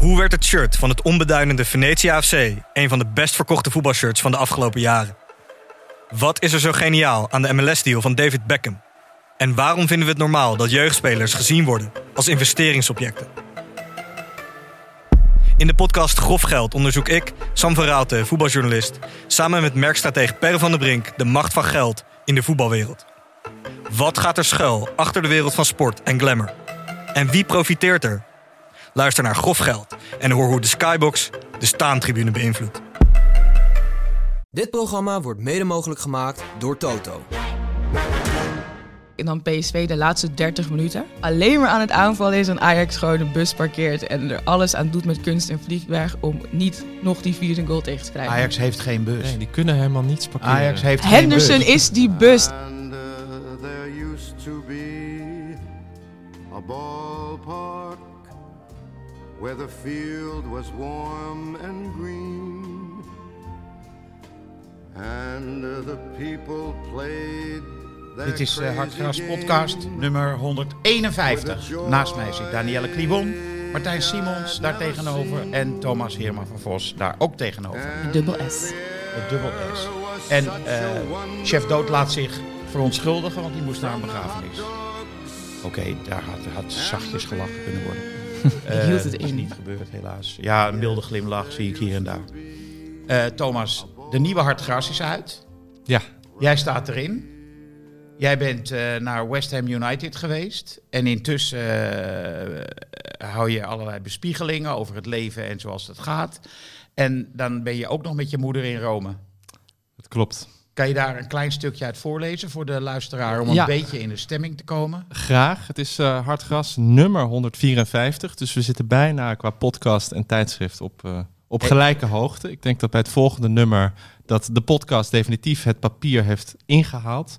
Hoe werd het shirt van het onbeduidende Venetia FC een van de best verkochte voetbalshirts van de afgelopen jaren? Wat is er zo geniaal aan de MLS-deal van David Beckham? En waarom vinden we het normaal dat jeugdspelers gezien worden als investeringsobjecten? In de podcast Grof Geld onderzoek ik, Sam van Raalte, voetbaljournalist, samen met merkstratege Per van der Brink de macht van geld in de voetbalwereld. Wat gaat er schuil achter de wereld van sport en glamour? En wie profiteert er? Luister naar Grof Geld en hoor hoe de Skybox de staantribune beïnvloedt. Dit programma wordt mede mogelijk gemaakt door Toto. En dan PSV de laatste 30 minuten alleen maar aan het aanvallen is en Ajax gewoon de bus parkeert en er alles aan doet met kunst en vliegwerk om niet nog die 4 goal tegen te krijgen. Ajax heeft geen bus. Nee, die kunnen helemaal niets parkeren. Ajax heeft Henderson geen bus. is die bus. There used to be a ballpark where the field was warm and green and the people played. Dit is Hartgras podcast nummer 151. Naast mij zit Danielle Klibon, Martijn Simons daar tegenover en Thomas Heerma van Vos daar ook tegenover. Dubbel S. Het dubbel S. En chef Dood laat zich verontschuldigen, want die moest naar een begrafenis. Oké, daar had zachtjes gelachen kunnen worden. Ik hield het is in. niet gebeurd helaas. Ja, een milde glimlach zie ik hier en daar. Thomas, de nieuwe Hartgras is uit. Ja. Jij staat erin. Jij bent naar West Ham United geweest. En intussen hou je allerlei bespiegelingen over het leven en zoals het gaat. En dan ben je ook nog met je moeder in Rome. Dat klopt. Kan je daar een klein stukje uit voorlezen voor de luisteraar om een beetje in de stemming te komen? Graag. Het is Hartgras nummer 154. Dus we zitten bijna qua podcast en tijdschrift op gelijke hoogte. Ik denk dat bij het volgende nummer dat de podcast definitief het papier heeft ingehaald.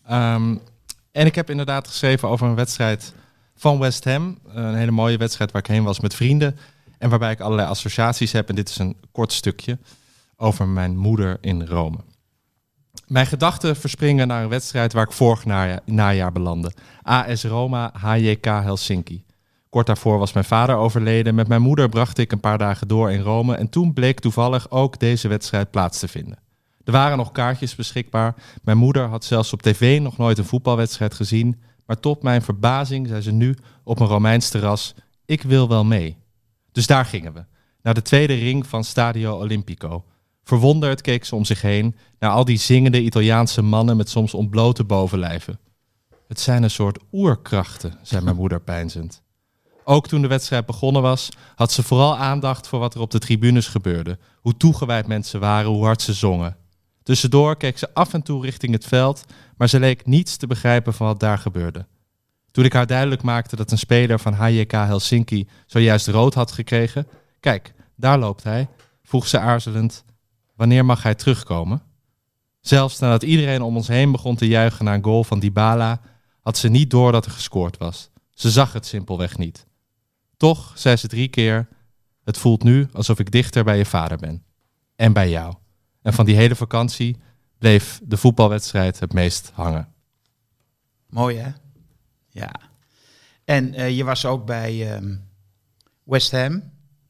En ik heb inderdaad geschreven over een wedstrijd van West Ham. Een hele mooie wedstrijd waar ik heen was met vrienden. En waarbij ik allerlei associaties heb. En dit is een kort stukje over mijn moeder in Rome. Mijn gedachten verspringen naar een wedstrijd waar ik vorig najaar belandde. AS Roma, HJK Helsinki. Kort daarvoor was mijn vader overleden. Met mijn moeder bracht ik een paar dagen door in Rome. En toen bleek toevallig ook deze wedstrijd plaats te vinden. Er waren nog kaartjes beschikbaar. Mijn moeder had zelfs op tv nog nooit een voetbalwedstrijd gezien. Maar tot mijn verbazing zei ze nu op een Romeins terras: ik wil wel mee. Dus daar gingen we. Naar de tweede ring van Stadio Olimpico. Verwonderd keek ze om zich heen naar al die zingende Italiaanse mannen met soms ontblote bovenlijven. Het zijn een soort oerkrachten, zei mijn moeder peinzend. Ook toen de wedstrijd begonnen was, had ze vooral aandacht voor wat er op de tribunes gebeurde. Hoe toegewijd mensen waren, hoe hard ze zongen. Tussendoor keek ze af en toe richting het veld, maar ze leek niets te begrijpen van wat daar gebeurde. Toen ik haar duidelijk maakte dat een speler van HJK Helsinki zojuist rood had gekregen, kijk, daar loopt hij, vroeg ze aarzelend, wanneer mag hij terugkomen? Zelfs nadat iedereen om ons heen begon te juichen naar een goal van Dybala, had ze niet door dat er gescoord was. Ze zag het simpelweg niet. Toch zei ze 3 keer, het voelt nu alsof ik dichter bij je vader ben. En bij jou. En van die hele vakantie bleef de voetbalwedstrijd het meest hangen. Mooi, hè? Ja. En je was ook bij West Ham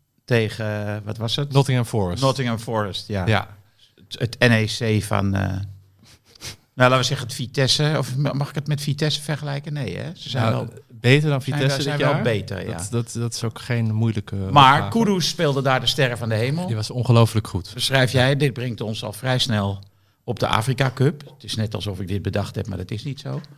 tegen, wat was het? Nottingham Forest. Nottingham Forest, ja. Ja. Het NEC van, nou laten we zeggen het Vitesse. Of mag ik het met Vitesse vergelijken? Nee, hè? Ze zijn wel beter dan Vitesse zijn dit jaar. wel beter, ja. Dat is ook geen moeilijke Maar opgave. Kudus speelde daar de sterren van de hemel. Die was ongelooflijk goed. Beschrijf jij, dit brengt ons al vrij snel op de Afrika Cup. Het is net alsof ik dit bedacht heb, maar dat is niet zo.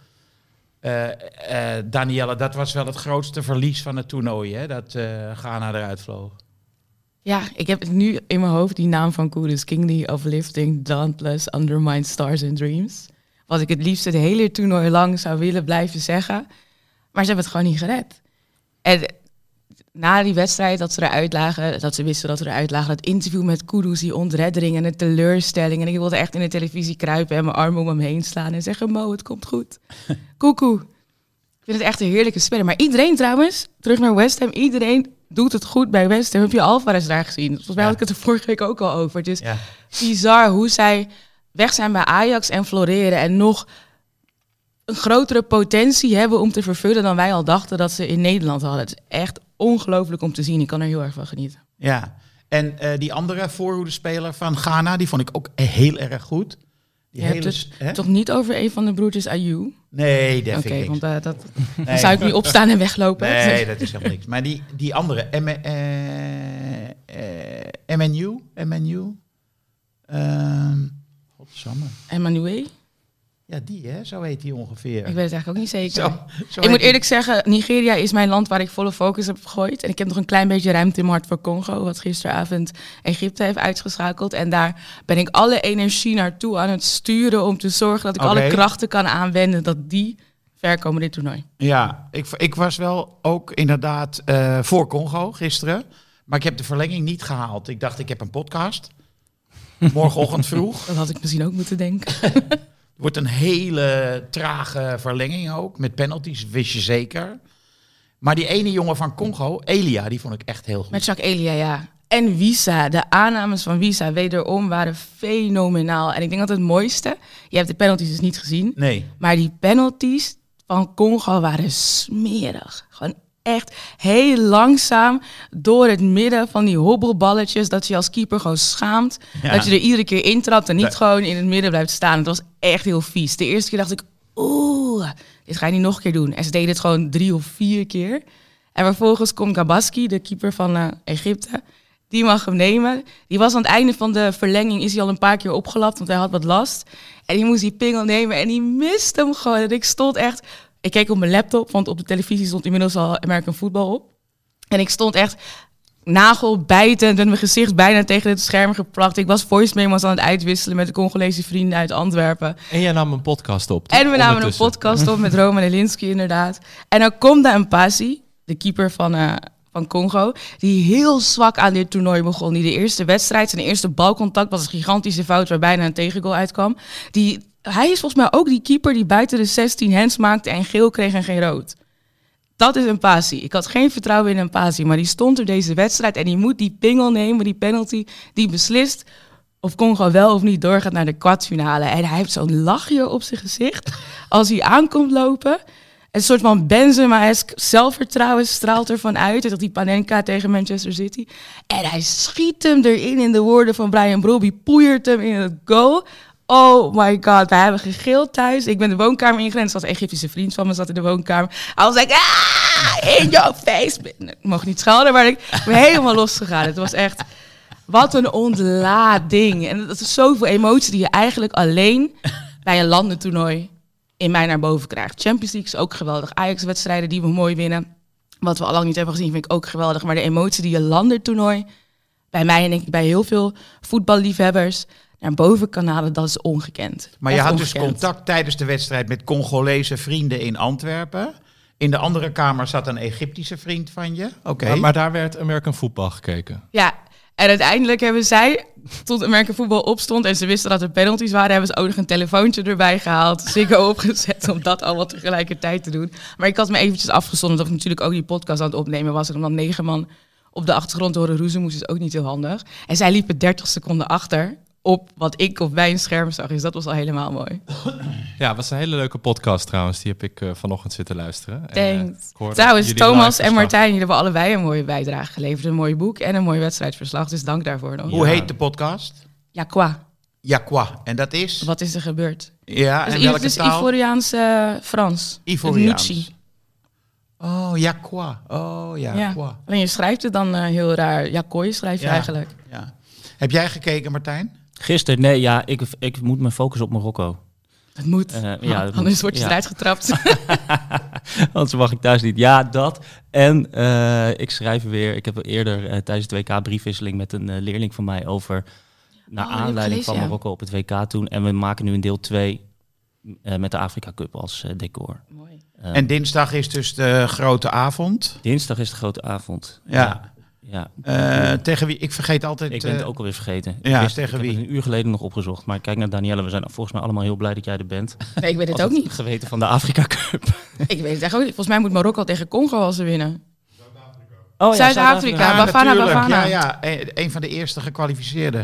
Danielle, dat was wel het grootste verlies van het toernooi, hè? Dat Ghana eruit vloog. Ja, ik heb het nu in mijn hoofd, die naam van Kudus. Kingly of Lifting, Dauntless, Undermine Stars and Dreams. Wat ik het liefst het hele toernooi lang zou willen blijven zeggen. Maar ze hebben het gewoon niet gered. En na die wedstrijd dat ze eruit lagen, dat ze wisten dat ze eruit lagen, dat interview met Kudus, die ontreddering en de teleurstelling. En ik wilde echt in de televisie kruipen en mijn armen om hem heen slaan en zeggen, Mo, het komt goed. Koekoe. Ik vind het echt een heerlijke speler. Maar iedereen trouwens, terug naar West Ham, iedereen doet het goed bij West Ham. Heb je Alvarez daar gezien? Volgens mij had ik het er vorige week ook al over. Het is bizar hoe zij weg zijn bij Ajax en floreren en nog een grotere potentie hebben om te vervullen dan wij al dachten dat ze in Nederland hadden. Het is echt ongelooflijk om te zien. Ik kan er heel erg van genieten. Ja, en die andere voorhoedespeler van Ghana, die vond ik ook heel erg goed. Die Je hebt het toch niet over een van de broertjes Ayew? Nee, dat Oké, vind ik niks. want dan zou ik nu opstaan en weglopen. Nee, dat is helemaal niks. Maar die andere, MNU? Godsamme. Emmanuel? Ja, die hè, zo heet die ongeveer. Ik weet het eigenlijk ook niet zeker. Zo Ik heet moet die. eerlijk zeggen, Nigeria is mijn land waar ik volle focus heb gegooid. En ik heb nog een klein beetje ruimte in mijn hart voor Congo, wat gisteravond Egypte heeft uitgeschakeld. En daar ben ik alle energie naartoe aan het sturen om te zorgen dat ik alle krachten kan aanwenden dat die ver komen dit toernooi. Ja, ik was wel ook inderdaad voor Congo gisteren. Maar ik heb de verlenging niet gehaald. Ik dacht, ik heb een podcast. Morgenochtend vroeg. Dat had ik misschien ook moeten denken. Wordt een hele trage verlenging ook. Met penalties, wist je zeker. Maar die ene jongen van Congo, Elia, die vond ik echt heel goed. Met Jacques Elia, ja. En Wissa, de aannames van Wissa wederom waren fenomenaal. En ik denk dat het mooiste, je hebt de penalties dus niet gezien. Nee. Maar die penalties van Congo waren smerig. Gewoon echt heel langzaam door het midden van die hobbelballetjes. Dat je als keeper gewoon schaamt. Ja. Dat je er iedere keer intrapt en niet gewoon in het midden blijft staan. Het was echt heel vies. De eerste keer dacht ik, dit ga je niet nog een keer doen. En ze deden het gewoon 3 of 4 keer. En vervolgens komt Gabaski, de keeper van Egypte. Die mag hem nemen. Die was aan het einde van de verlenging, is hij al een paar keer opgelapt, want hij had wat last. En die moest die pingel nemen en die miste hem gewoon. En ik stond echt... Ik keek op mijn laptop, want op de televisie stond inmiddels al American Football op. En ik stond echt nagelbijtend met mijn gezicht bijna tegen het scherm geplakt. Ik was voice memos aan het uitwisselen met de Congolese vrienden uit Antwerpen. En jij nam een podcast op. En we namen een ondertussen. podcast op met Roman Elinski inderdaad. En dan komt daar een Mpasi, de keeper van Congo, die heel zwak aan dit toernooi begon. Die de eerste wedstrijd, zijn eerste balcontact was een gigantische fout waar bijna een tegengoal uitkwam. Hij is volgens mij ook die keeper die buiten de 16 hands maakte en geel kreeg en geen rood. Dat is een Mpasi. Ik had geen vertrouwen in een Mpasi, maar die stond er deze wedstrijd en die moet die pingel nemen, die penalty, die beslist of Congo wel of niet doorgaat naar de kwartfinale. En hij heeft zo'n lachje op zijn gezicht als hij aankomt lopen. Een soort van Benzema-esk zelfvertrouwen straalt ervan uit. Dat die Panenka tegen Manchester City. En hij schiet hem erin in de woorden van Brian Brobby. Poeiert hem in het goal. Oh my god, wij hebben gegild thuis. Ik ben de woonkamer ingerend. Er zat een Egyptische vriend van me, zat in de woonkamer. Hij was like, in your face. Ik mocht niet schelden, maar ik ben helemaal losgegaan. Het was echt, wat een ontlading. En dat is zoveel emotie die je eigenlijk alleen bij een landentoernooi in mij naar boven krijgt. Champions League is ook geweldig. Ajax-wedstrijden die we mooi winnen. Wat we al lang niet hebben gezien, vind ik ook geweldig. Maar de emotie die je landentoernooi bij mij en denk ik bij heel veel voetballiefhebbers naar boven kan halen, dat is ongekend. Maar je Echt had dus ongekend. contact tijdens de wedstrijd met Congolese vrienden in Antwerpen. In de andere kamer zat een Egyptische vriend van je. Oké. Maar daar werd American Football gekeken. Ja, en uiteindelijk hebben zij, tot American Football opstond en ze wisten dat er penalties waren, hebben ze ook nog een telefoontje erbij gehaald, Ziggo opgezet om dat allemaal tegelijkertijd te doen. Maar ik had me eventjes afgezonderd dat ik natuurlijk ook die podcast aan het opnemen was. En om dan 9 man op de achtergrond te horen roezen moest, is ook niet heel handig. En zij liepen 30 seconden achter op wat ik op mijn scherm zag. Dus dat was al helemaal mooi. Ja, het was een hele leuke podcast trouwens. Die heb ik vanochtend zitten luisteren. Thanks. Ik hoorde Trouwens, jullie Thomas live en verslag. Martijn, jullie hebben allebei een mooie bijdrage geleverd. Een mooi boek en een mooi wedstrijdverslag. Dus dank daarvoor nog. Hoe heet de podcast? Ja, qua. Yakwa. En dat is? Wat is er gebeurd? Ja, en Dus welke het is taal? Ivoriaans Frans. Ivoriaans. Het Nuchi. Oh, Yakwa. Oh, Ja. Yakwa. Alleen je schrijft het dan heel raar. Jakoi schrijf je Ja. eigenlijk. Ja. Heb jij gekeken, Martijn? Gisteren, nee, ja, ik moet me focussen op Marokko. Het moet. Ja, dat Anders moet. word je Ja. eruit getrapt. Anders mag ik thuis niet. Ja, dat. En ik schrijf weer. Ik heb eerder tijdens het WK briefwisseling met een leerling van mij over naar Oh, die heb ik aanleiding gelezen, van ja. Marokko op het WK toen. En we maken nu een deel 2 met de Afrika Cup als decor. Mooi. En dinsdag is dus de grote avond. Dinsdag is de grote avond. Ja. Ja. Tegen wie? Ik vergeet altijd... Ik ben het ook alweer vergeten. ja, ik tegen heb wie? het een uur geleden nog opgezocht. Maar kijk naar Danielle, we zijn volgens mij allemaal heel blij dat jij er bent. Nee, ik weet het Als ook niet. geweten van de Afrika Cup. Ik weet het echt ook niet. Volgens mij moet Marokko tegen Congo als ze winnen. Oh, Zuid-Afrika. Ja, Bafana, natuurlijk. Bafana. Ja, een van de eerste gekwalificeerden.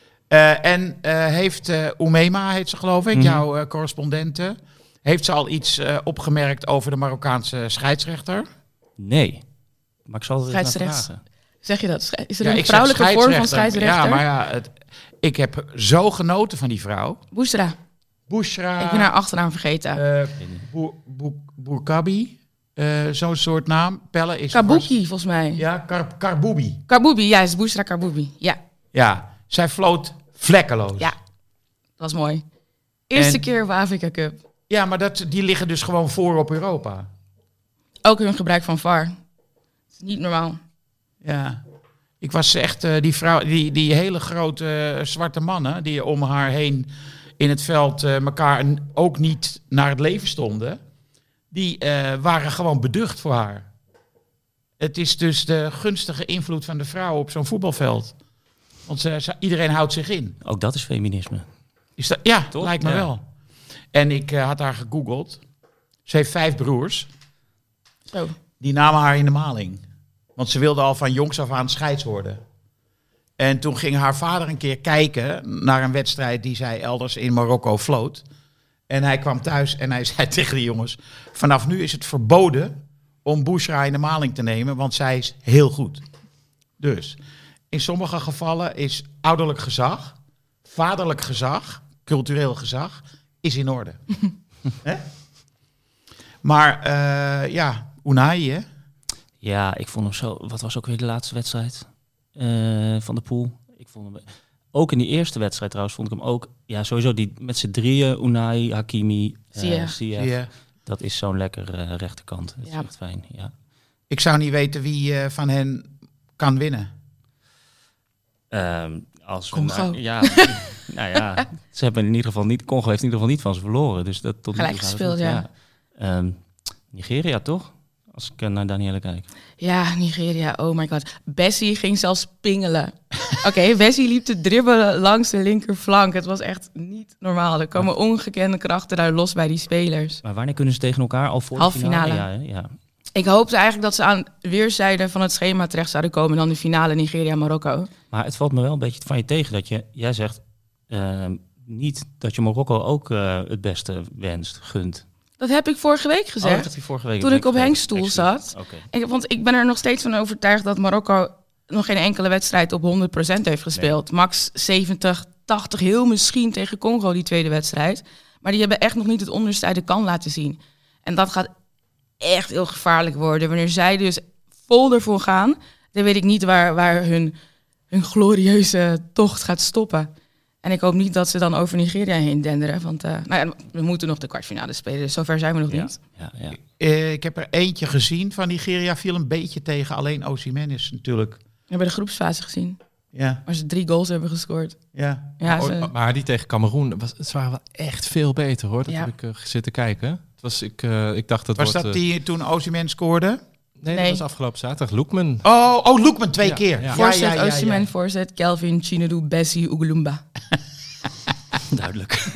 En heeft Oumema, heet ze geloof ik, jouw correspondente, heeft ze al iets opgemerkt over de Marokkaanse scheidsrechter? Nee. Maar ik zal het eens naar Scheidsrechts. vragen. Zeg je dat? Is er Ja, een ik zeg vrouwelijke vorm van scheidsrechter. scheidsrechter? Ja, maar ik heb zo genoten van die vrouw. Bousra. Bushra. Ik ben haar achternaam vergeten. Bourkabi. Zo'n soort naam. Pelle is... Kabuki, volgens mij. Ja, Karboubi. Kabubi, ja, is Bousra Kabubi. Ja, Ja, zij floot vlekkeloos. Ja. dat was mooi. Eerste En- keer op Afrika Cup. Ja, maar die liggen dus gewoon voor op Europa. Ook hun gebruik van VAR. Dat is niet normaal. Ja. Ik was echt die vrouw, die hele grote zwarte mannen die om haar heen in het veld elkaar ook niet naar het leven stonden. Die waren gewoon beducht voor haar. Het is dus de gunstige invloed van de vrouw op zo'n voetbalveld. Want iedereen houdt zich in. Ook dat is feminisme. Is dat, ja, Toch? lijkt me Ja. wel. En ik had haar gegoogeld. Ze heeft 5 broers. Zo. Die namen haar in de maling. Want ze wilde al van jongs af aan scheids worden. En toen ging haar vader een keer kijken naar een wedstrijd die zij elders in Marokko floot. En hij kwam thuis en hij zei tegen die jongens: vanaf nu is het verboden om Bushra in de maling te nemen, want zij is heel goed. Dus in sommige gevallen is ouderlijk gezag, vaderlijk gezag, cultureel gezag, is in orde. Hè? Maar ja, Unai, hè? Ja, ik vond hem zo... Wat was ook weer de laatste wedstrijd van de pool? Ik vond hem... Ook in die eerste wedstrijd trouwens vond ik hem ook... Ja, sowieso die met z'n drieën, Unai, Hakimi, Ziyech. Ziyech. Die, Dat is zo'n lekker rechterkant. Dat is Ja. echt fijn, ja. ik zou niet weten wie van hen kan winnen. Als we Congo. ja, nou ja, ze hebben in ieder geval niet... Congo heeft in ieder geval niet van ze verloren. Dus dat tot nu Gelijk toe gaat gespeeld, het ja. goed, Nigeria, toch? Als ik naar Danielle kijk. Ja, Nigeria, oh my god. Bessie ging zelfs pingelen. Oké, Bessie liep te dribbelen langs de linkerflank. Het was echt niet normaal. Er komen ongekende krachten daar los bij die spelers. Maar wanneer kunnen ze tegen elkaar? Al voor Halve de finale? finale. Ja, hè? Ja. Ik hoopte eigenlijk dat ze aan weerszijden van het schema terecht zouden komen... en dan de finale Nigeria-Marokko. Maar het valt me wel een beetje van je tegen dat jij zegt niet dat je Marokko ook het beste wenst, gunt. Dat heb ik vorige week Oh, gezegd. dat heb je vorige week Toen ik op vergeten. Henks stoel Excuus. zat. Oké. Want ik ben er nog steeds van overtuigd dat Marokko nog geen enkele wedstrijd op 100% heeft gespeeld. Max 70, 80, heel misschien tegen Congo die tweede wedstrijd. Maar die hebben echt nog niet het onderste uit de kan laten zien. En dat gaat echt heel gevaarlijk worden. Wanneer zij dus vol ervoor gaan, dan weet ik niet waar hun glorieuze tocht gaat stoppen. En ik hoop niet dat ze dan over Nigeria heen denderen. Want nou ja, we moeten nog de kwartfinale spelen, dus zover zijn we nog niet. Ja. Ik heb er eentje gezien van Nigeria, viel een beetje tegen. Alleen Osimhen is natuurlijk... We hebben de groepsfase gezien, Ja, waar ze 3 goals hebben gescoord. ja. Ja, Oh, ze- maar die tegen Cameroen, het waren wel echt veel beter hoor. Dat Ja. heb ik zitten kijken. Het was, ik dacht dat Was wordt... dat die toen Osimhen scoorde? Nee, Nee. dat was afgelopen zaterdag. Loekman. Oh, Loekman 2 Ja, keer. ja. Voorzet, Osimhen, voorzet, Kelvin, Chinedu, Bessie, Ugelumba. Duidelijk.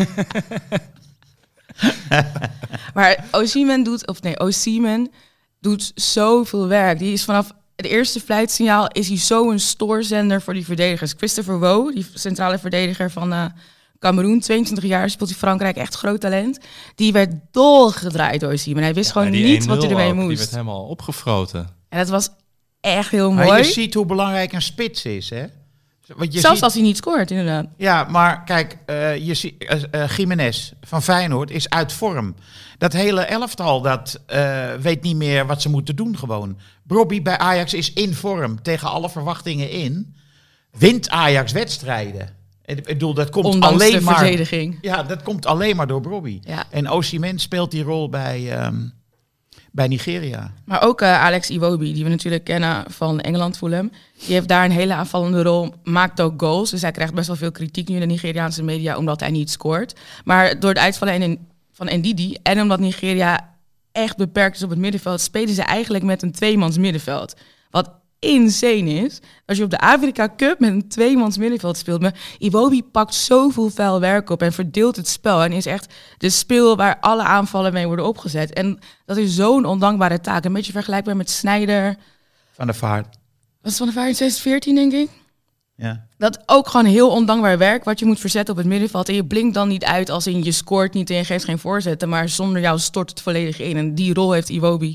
Maar Osimhen doet zoveel werk. Die is vanaf het eerste fluitsignaal is hij zo een stoorzender voor die verdedigers. Christopher Woe, die centrale verdediger van Cameroen, 22 jaar, speelt in Frankrijk, echt groot talent. Die werd dolgedraaid door Osimhen. Hij wist gewoon die niet wat 1-0 hij ermee ook, Die moest. werd helemaal opgefroten. En dat was echt heel Maar mooi. je ziet hoe belangrijk een spits is, hè? Want je Zelfs ziet, als hij niet scoort, inderdaad. ja, maar kijk, je ziet Jiménez van Feyenoord is uit vorm. Dat hele elftal, dat weet niet meer wat ze moeten doen gewoon. Brobbey bij Ajax is in vorm, tegen alle verwachtingen in. Wint Ajax wedstrijden. Ik bedoel, dat komt Ondanks alleen de maar... verdediging. Ja, dat komt alleen maar door Brobbey. Ja. En Osimhen speelt die rol bij Nigeria. Maar ook Alex Iwobi, die we natuurlijk kennen van Engeland Fulham. Die heeft daar een hele aanvallende rol, maakt ook goals. Dus hij krijgt best wel veel kritiek nu in de Nigeriaanse media omdat hij niet scoort. Maar door het uitvallen van Ndidi en omdat Nigeria echt beperkt is op het middenveld, spelen ze eigenlijk met een tweemans middenveld. Wat insane is. Als je op de Afrika Cup met een tweemans middenveld speelt. Maar Iwobi pakt zoveel vuil werk op en verdeelt het spel. En is echt de speel waar alle aanvallen mee worden opgezet. En dat is zo'n ondankbare taak. Een beetje vergelijkbaar met Sneijder. Van der Vaart. Was het van de Vaart in 2014, denk ik? Ja. Dat ook gewoon heel ondankbaar werk wat je moet verzetten op het middenveld. En je blinkt dan niet uit als in je scoort niet en je geeft geen voorzetten. Maar zonder jou stort het volledig in. En die rol heeft Iwobi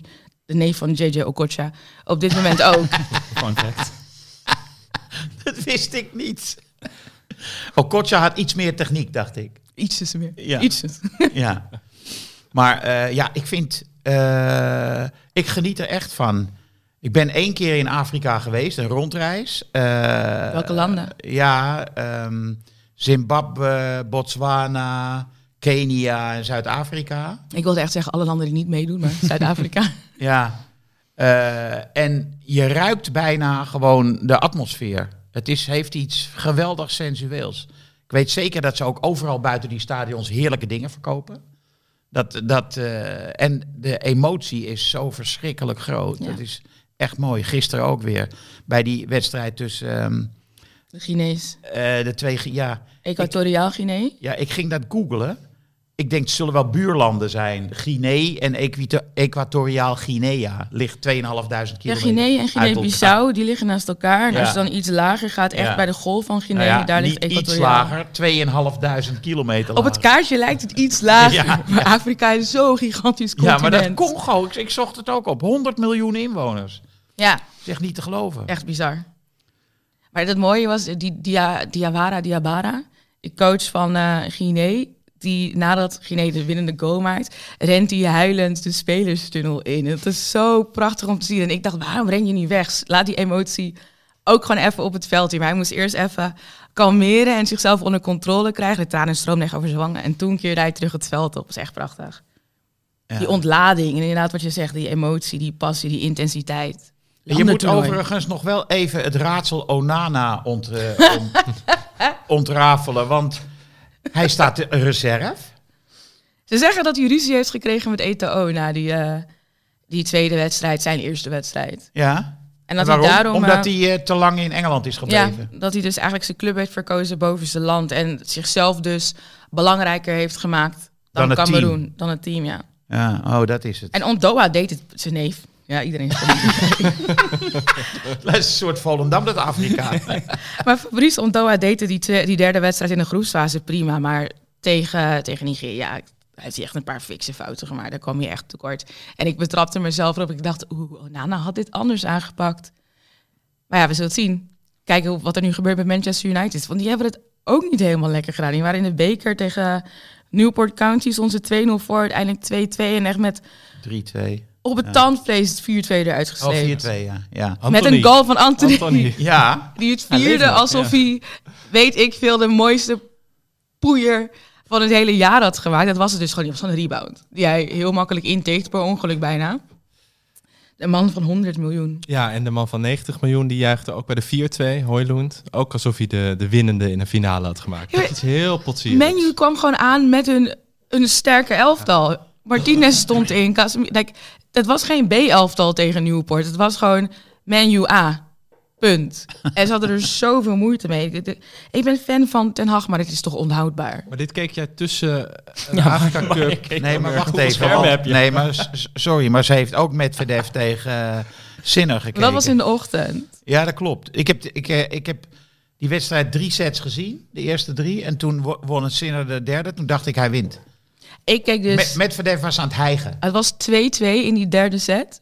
de neef van JJ Okocha, op dit moment ook. Fun fact. Dat wist ik niet. Okocha had iets meer techniek, dacht ik. Ietsjes meer. Ja. Ietsjes. Ja. Maar ik vind... ik geniet er echt van. Ik ben 1 keer in Afrika geweest, een rondreis. Welke landen? Ja, Zimbabwe, Botswana, Kenia en Zuid-Afrika. Ik wilde echt zeggen alle landen die niet meedoen, maar Zuid-Afrika. Ja. En je ruikt bijna gewoon de atmosfeer. Heeft iets geweldig sensueels. Ik weet zeker dat ze ook overal buiten die stadions heerlijke dingen verkopen. En de emotie is zo verschrikkelijk groot. Ja. Dat is echt mooi. Gisteren ook weer bij die wedstrijd tussen De Guinees. de twee... Ja, Equatoriaal Guinea. ja, ik ging dat googlen. Ik denk, het zullen wel buurlanden zijn. Guinea en Equatoriaal Guinea ligt 2.500 Ja, kilometer Guinea en uit Guinea-Bissau, die liggen naast elkaar. En Ja. als je dan iets lager gaat, echt Ja. bij de golf van Guinea, Nou ja, daar ligt niet iets Equatoriaal. lager, 2.500 kilometer lager. Op het kaartje lijkt het iets lager. Ja, Maar Afrika is zo'n gigantisch continent. Ja, maar dat Congo, ik zocht het ook op. 100 miljoen inwoners. Ja, Zeg niet te geloven. echt bizar. Maar het mooie was, Diawara Diabara, de coach van Guinea, die nadat Guinea de winnende goal maakt, rent hij huilend de spelerstunnel in. Het is zo prachtig om te zien. En ik dacht, waarom ren je niet weg? Laat die emotie ook gewoon even op het veld hier. Maar hij moest eerst even kalmeren en zichzelf onder controle krijgen. De tranen stroomden echt over zijn wangen. En toen keerde hij terug het veld op. Dat is echt prachtig. Ja. Die ontlading en inderdaad wat je zegt, die emotie, die passie, die intensiteit. Je moet Landentoernooi. overigens nog wel even het raadsel Onana ontrafelen, want hij staat de reserve. Ze zeggen dat hij ruzie heeft gekregen met Eto'o na die tweede wedstrijd, zijn eerste wedstrijd. Ja. En dat Waarom? hij daarom... Omdat hij te lang in Engeland is ja, gebleven. dat hij dus eigenlijk zijn club heeft verkozen boven zijn land. En zichzelf dus belangrijker heeft gemaakt dan Dan het Cameroen. team. Dan het team, ja. Ja, oh, dat is het. En Ondoa deed het, zijn neef. Ja, iedereen is Dat is een soort Volendam, dat Afrika. Maar Fabrice Ondoa deed het die derde wedstrijd in de groepsfase prima. Maar tegen Nigeria heeft hij echt een paar fikse fouten gemaakt. Daar kwam hij echt tekort. En ik betrapte mezelf erop. Ik dacht, Onana had dit anders aangepakt. Maar ja, we zullen het zien. Kijken wat er nu gebeurt met Manchester United. Want die hebben het ook niet helemaal lekker gedaan. Die waren in de beker tegen Newport County. Stond ze 2-0 voor, uiteindelijk 2-2. En echt met 3-2. op het tandvlees het 4-2 eruit Oh, 4-2, geslepen. ja. Met een goal van Anthony. Ja, Die het Hij leeft vierde nog, alsof hij, weet ik veel, de mooiste poeier van het hele jaar had gemaakt. Dat was het dus gewoon niet. Dat was gewoon een rebound. Die hij heel makkelijk intikt, per ongeluk bijna. De man van 100 miljoen. Ja, en de man van 90 miljoen die juichte ook bij de 4-2, Højlund. Ook alsof hij de winnende in een finale had gemaakt. Ja, Dat is heel potsierigs. Menu kwam gewoon aan met een sterke elftal. Martinez stond in. Het was geen B-elftal tegen Newport. Het was gewoon Man U A. Punt. En ze hadden er zoveel moeite mee. Ik ben fan van Ten Hag, maar het is toch onhoudbaar. Maar dit keek jij tussen de Afrika Cup. nee, maar wacht even. schermen heb je? Nee, maar sorry, maar ze heeft ook Medvedev tegen Sinner gekeken. Dat was in de ochtend. Ja, dat klopt. Ik heb die wedstrijd 3 sets gezien, de eerste 3. En toen won het Sinner de derde. Toen dacht ik, hij wint. Ik keek dus... Medvedev was aan het hijgen. Het was 2-2 in die derde set.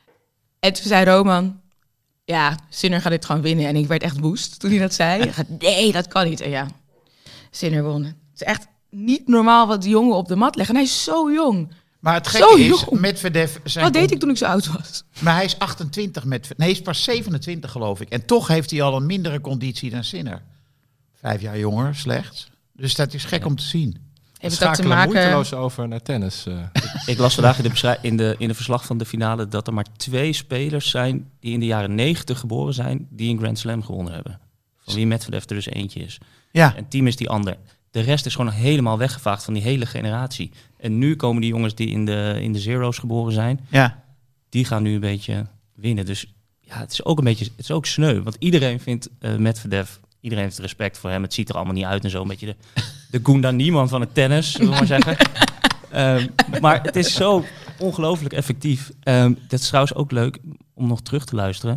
En toen zei Roman... Ja, Sinner gaat dit gewoon winnen. En ik werd echt woest toen hij dat zei. Ik dacht, nee, dat kan niet. En ja, Sinner won. Het is echt niet normaal wat die jongen op de mat leggen. En hij is zo jong. Maar het Zo gekke is, jong. Medvedev... Wat deed ik toen ik zo oud was? Maar hij is 28 nee, hij is pas 27 geloof ik. En toch heeft hij al een mindere conditie dan Sinner. 5 jaar jonger, slechts. Dus dat is gek om te zien. We Heeft het ook te schakelen maken... moeiteloos over naar tennis. Ik las vandaag in de verslag van de finale dat er maar 2 spelers zijn die in de jaren 90 geboren zijn, die een Grand Slam gewonnen hebben. Van wie Medvedev er dus eentje is. Ja, En team is die ander. De rest is gewoon helemaal weggevaagd van die hele generatie. En nu komen die jongens die in de zero's geboren zijn, ja. die gaan nu een beetje winnen. Dus ja, het is ook een beetje, het is ook sneu. Want iedereen vindt Medvedev, iedereen heeft respect voor hem. Het ziet er allemaal niet uit en zo. Een beetje de Gunda Niemann van het tennis, zullen we maar zeggen. Maar het is zo ongelooflijk effectief. Dat is trouwens ook leuk om nog terug te luisteren.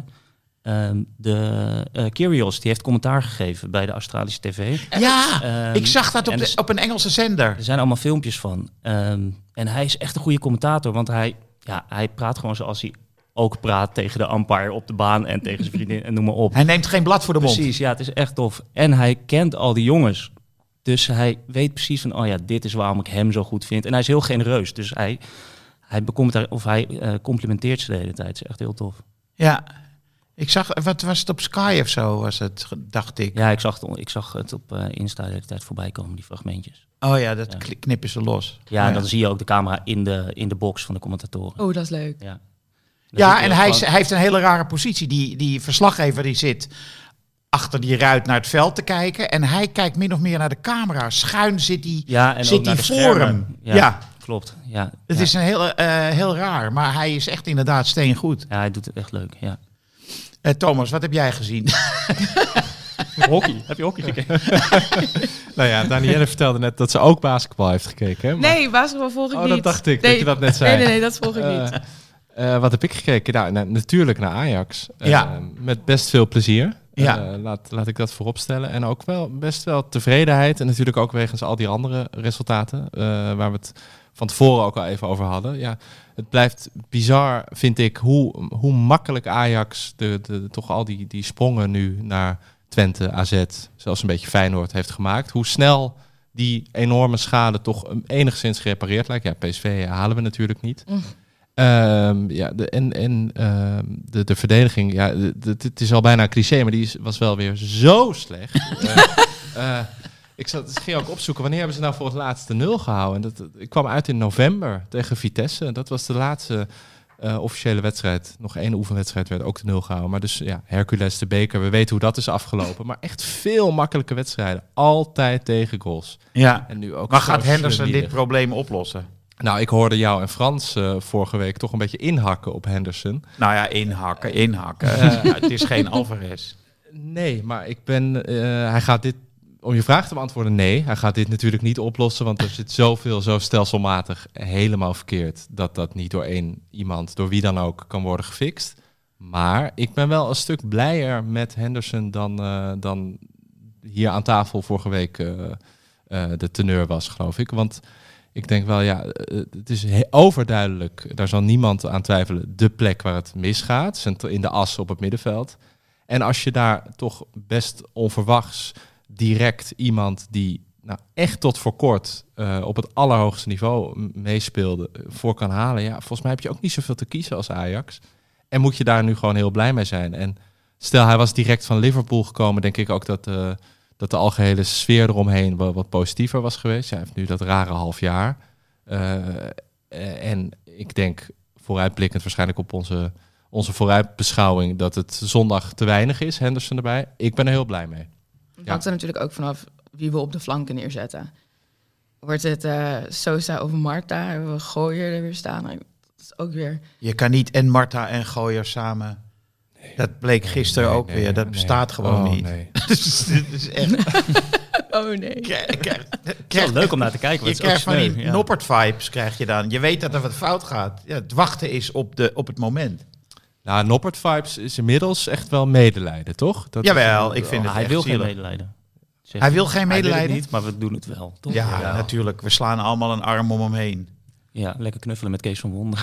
Kyrgios, die heeft commentaar gegeven bij de Australische tv. Ja, ik zag dat en op een Engelse zender. Er zijn allemaal filmpjes van. En hij is echt een goede commentator, want hij ja, hij praat gewoon zoals hij ook praat tegen de umpire op de baan en tegen zijn vriendin en noem maar op. Hij neemt geen blad voor de mond. Precies, ja, het is echt tof. En hij kent al die jongens. Dus hij weet precies van, oh ja, dit is waarom ik hem zo goed vind. En hij is heel genereus. Dus hij complimenteert ze de hele tijd. Het is echt heel tof. Ja, ik zag, wat was het op Sky of zo, was het, dacht ik. Ja, ik zag het op Insta de hele tijd voorbij komen, die fragmentjes. Oh ja, dat knippen ze los. Ja, en dan zie je ook de camera in de box van de commentatoren. Oh, dat is leuk. Ja, Ja, en hij heeft een hele rare positie. Die verslaggever die zit achter die ruit naar het veld te kijken. En hij kijkt min of meer naar de camera. Schuin zit hij ja, en zit ook naar hij de voor schermen. hem. Ja, Ja. klopt. Ja, Het ja. is een heel raar. Maar hij is echt inderdaad steengoed. Ja, hij doet het echt leuk, ja. Thomas, wat heb jij gezien? Hockey, heb je hockey gekeken? Nou ja, Danielle vertelde net dat ze ook basketbal heeft gekeken. Hè? Maar- Nee, basketbal volg ik Oh, niet. dat dacht ik, Nee, dat je dat net zei. Nee, dat volg ik niet. Wat heb ik gekeken? Nou, natuurlijk naar Ajax. Ja. Met best veel plezier. Ja. Laat ik dat voorop stellen. En ook wel best wel tevredenheid. En natuurlijk ook wegens al die andere resultaten. Waar we het van tevoren ook al even over hadden. Ja, het blijft bizar, vind ik, hoe makkelijk Ajax toch al die sprongen nu naar Twente, AZ, zelfs een beetje Feyenoord heeft gemaakt. Hoe snel die enorme schade toch enigszins gerepareerd lijkt. Ja, PSV halen we natuurlijk niet. De verdediging, ja, het is al bijna een cliché, maar die was wel weer zo slecht. Ik ging ook opzoeken, wanneer hebben ze nou voor het laatste 0 gehouden? Ik kwam uit in november tegen Vitesse. Dat was de laatste officiële wedstrijd. Nog 1 oefenwedstrijd werd ook de 0 gehouden. Maar dus ja, Hercules, de beker, we weten hoe dat is afgelopen. Maar echt veel makkelijke wedstrijden. Altijd tegen goals. Ja. En nu ook Maar zo gaat Henderson slemielig. dit probleem oplossen? Nou, ik hoorde jou en Frans vorige week toch een beetje inhakken op Henderson. Nou ja, inhakken. Het is geen Alvarez. Nee, maar hij gaat dit, om je vraag te beantwoorden, nee. Hij gaat dit natuurlijk niet oplossen, want er zit zoveel, zo stelselmatig helemaal verkeerd, dat niet door één iemand, door wie dan ook, kan worden gefixt. Maar ik ben wel een stuk blijer met Henderson dan hier aan tafel vorige week de teneur was, geloof ik. Want ik denk wel, ja, het is overduidelijk, daar zal niemand aan twijfelen, de plek waar het misgaat, in de as op het middenveld. En als je daar toch best onverwachts direct iemand die nou echt tot voor kort op het allerhoogste niveau meespeelde voor kan halen, ja, volgens mij heb je ook niet zoveel te kiezen als Ajax. En moet je daar nu gewoon heel blij mee zijn. En stel, hij was direct van Liverpool gekomen, denk ik ook dat de algehele sfeer eromheen wat positiever was geweest. Hij heeft nu dat rare half jaar. En ik denk, vooruitblikkend waarschijnlijk op onze vooruitbeschouwing, dat het zondag te weinig is, Henderson erbij. Ik ben er heel blij mee. Het hangt er natuurlijk ook vanaf wie we op de flanken neerzetten. Wordt het Sosa of Marta? Hebben we Gooier er weer staan? Dat is ook weer... Je kan niet en Marta en Gooier samen. Dat bleek gisteren ook weer. Dat bestaat gewoon niet. Nee. Dus dit is echt... Oh nee. Het is wel leuk om naar te kijken. Je want het is ook krijgt van sneu, die Noppert-vibes krijg je dan. Je weet dat er wat fout gaat. Ja, het wachten is op het moment. Nou, Noppert Vibes is inmiddels echt wel medelijden, toch? Jawel, ik vind het Hij echt wil geen zielig. medelijden. Zegt Hij wil geen Hij wil medelijden? het niet, maar we doen het wel. Toch? Ja, natuurlijk. We slaan allemaal een arm om hem heen. Ja, lekker knuffelen met Kees van Wonder.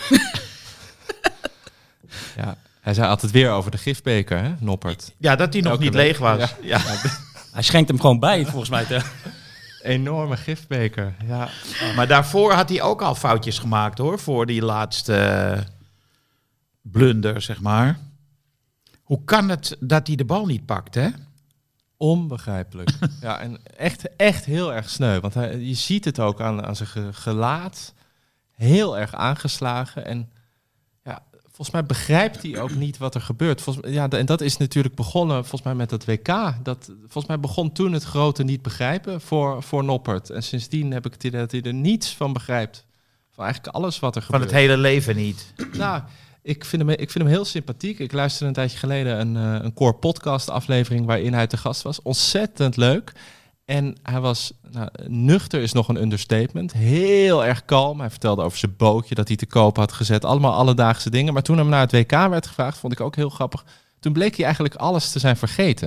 Ja. Hij zei altijd weer over de gifbeker, hè, Noppert. Ja, dat hij nog Elke niet week. leeg was. Ja. Ja. Hij schenkt hem gewoon bij, volgens mij. Enorme gifbeker, ja. Maar daarvoor had hij ook al foutjes gemaakt, hoor. Voor die laatste blunder, zeg maar. Hoe kan het dat hij de bal niet pakt, hè? Onbegrijpelijk. Ja, en echt heel erg sneu. Want je ziet het ook aan zijn gelaat. Heel erg aangeslagen. En ja, volgens mij begrijpt hij ook niet wat er gebeurt. En dat is natuurlijk begonnen volgens mij met het WK. Volgens mij begon toen het grote niet begrijpen voor Noppert. En sindsdien heb ik het idee dat hij er niets van begrijpt. Van eigenlijk alles wat er Van gebeurt. het hele leven niet. Nou, ik vind hem heel sympathiek. Ik luisterde een tijdje geleden een Core podcast aflevering waarin hij te gast was. Ontzettend leuk. En hij was, nuchter is nog een understatement. Heel erg kalm. Hij vertelde over zijn bootje dat hij te koop had gezet. Allemaal alledaagse dingen. Maar toen hem naar het WK werd gevraagd, vond ik ook heel grappig. Toen bleek hij eigenlijk alles te zijn vergeten.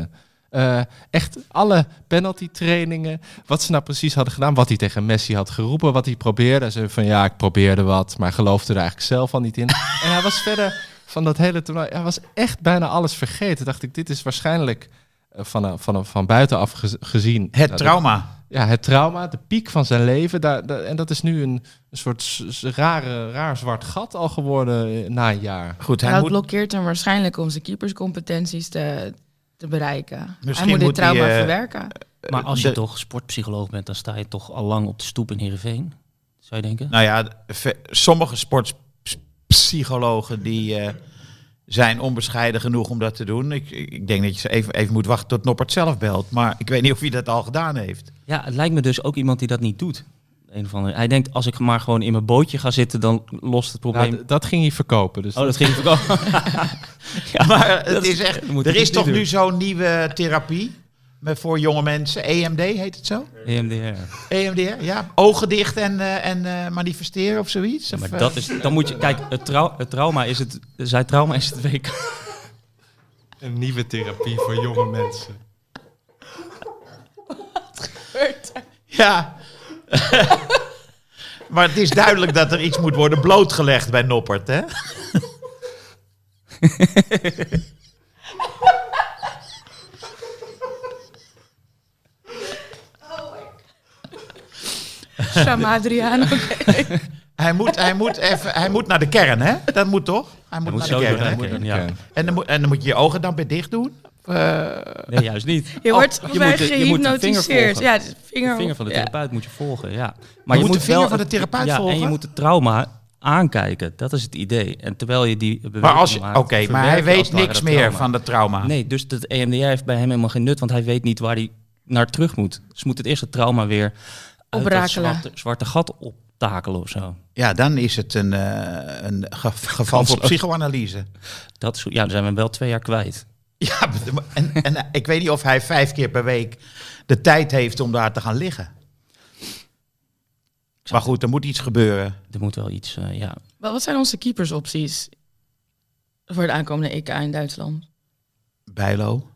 Echt alle penalty trainingen, wat ze nou precies hadden gedaan, wat hij tegen Messi had geroepen, wat hij probeerde. Hij zei van ja, ik probeerde wat, maar geloofde er eigenlijk zelf al niet in. En hij was verder van dat hele toernooi, hij was echt bijna alles vergeten. Dacht ik, dit is waarschijnlijk van buitenaf gezien. Het trauma. Het trauma, de piek van zijn leven. En dat is nu een soort raar zwart gat al geworden na een jaar. Goed, Dat blokkeert hem waarschijnlijk om zijn keeperscompetenties te bereiken. Hij moet dit trauma verwerken. Maar als je toch sportpsycholoog bent, dan sta je toch al lang op de stoep in Heerenveen, zou je denken? Nou ja, sommige sportpsychologen die zijn onbescheiden genoeg om dat te doen. Ik denk dat je even moet wachten tot Noppert zelf belt. Maar ik weet niet of hij dat al gedaan heeft. Ja, het lijkt me dus ook iemand die dat niet doet. Een of andere. Hij denkt, als ik maar gewoon in mijn bootje ga zitten, dan lost het probleem. Nou, dat ging hij verkopen. Dus dat ging hij verkopen. Ja, maar het is echt. Er is toch nu zo'n nieuwe therapie voor jonge mensen. EMD heet het zo? EMDR, ja. Ogen dicht en manifesteren of zoiets. Ja, maar dat is. Dan moet je. Kijk, het trauma is het. Zijn trauma is het WK. Een nieuwe therapie voor jonge mensen. Wat gebeurt er? Ja. Maar het is duidelijk dat er iets moet worden blootgelegd bij Noppert, hè? Shamadriaan, oké. Hij moet naar de kern, hè? Dat moet toch? Hij moet naar de kern, hè? Ja. En dan moet je je ogen dan bij dicht doen? Nee, juist niet. Je wordt gehypnotiseerd. Ja, de vinger van de therapeut moet je volgen, ja. Maar je moet de vinger van de therapeut volgen? En je moet het trauma aankijken. Dat is het idee. En terwijl je die beweging maakt... maar hij weet niks meer van het trauma. Nee, dus het EMDR heeft bij hem helemaal geen nut, want hij weet niet waar hij naar terug moet. Dus moet het eerste trauma weer uit dat zwarte gat optakelen of zo. Ja, dan is het een geval voor psychoanalyse. Dan zijn we wel 2 jaar kwijt. Ja, en ik weet niet of hij 5 keer per week de tijd heeft om daar te gaan liggen. Maar goed, er moet iets gebeuren. Er moet wel iets, ja. Wat zijn onze keepersopties voor de aankomende EK in Duitsland? Bijlo.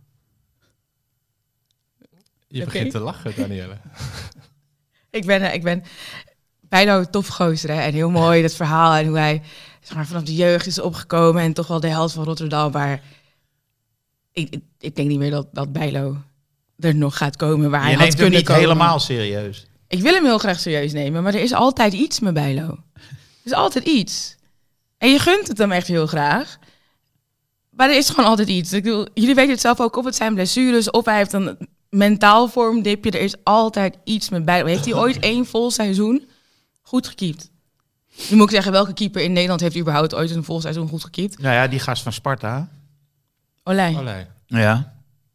Je begint te lachen, Danielle. Ik ben Bijlo tof gozer, hè? En heel mooi dat verhaal en hoe hij vanaf de jeugd is opgekomen en toch wel de held van Rotterdam. Maar ik denk niet meer dat Bijlo er nog gaat komen waar hij had kunnen komen. Je neemt hem niet helemaal serieus. Ik wil hem heel graag serieus nemen, maar er is altijd iets met Bijlo. Er is altijd iets. En je gunt het hem echt heel graag. Maar er is gewoon altijd iets. Ik bedoel, jullie weten het zelf ook, of het zijn blessures, of hij heeft een mentaal vormdipje. Er is altijd iets met Bijlo. Heeft hij ooit 1 vol seizoen goed gekiept? Nu moet ik zeggen, welke keeper in Nederland heeft überhaupt ooit een vol seizoen goed gekiept? Nou ja, die gast van Sparta. Olij. Ja.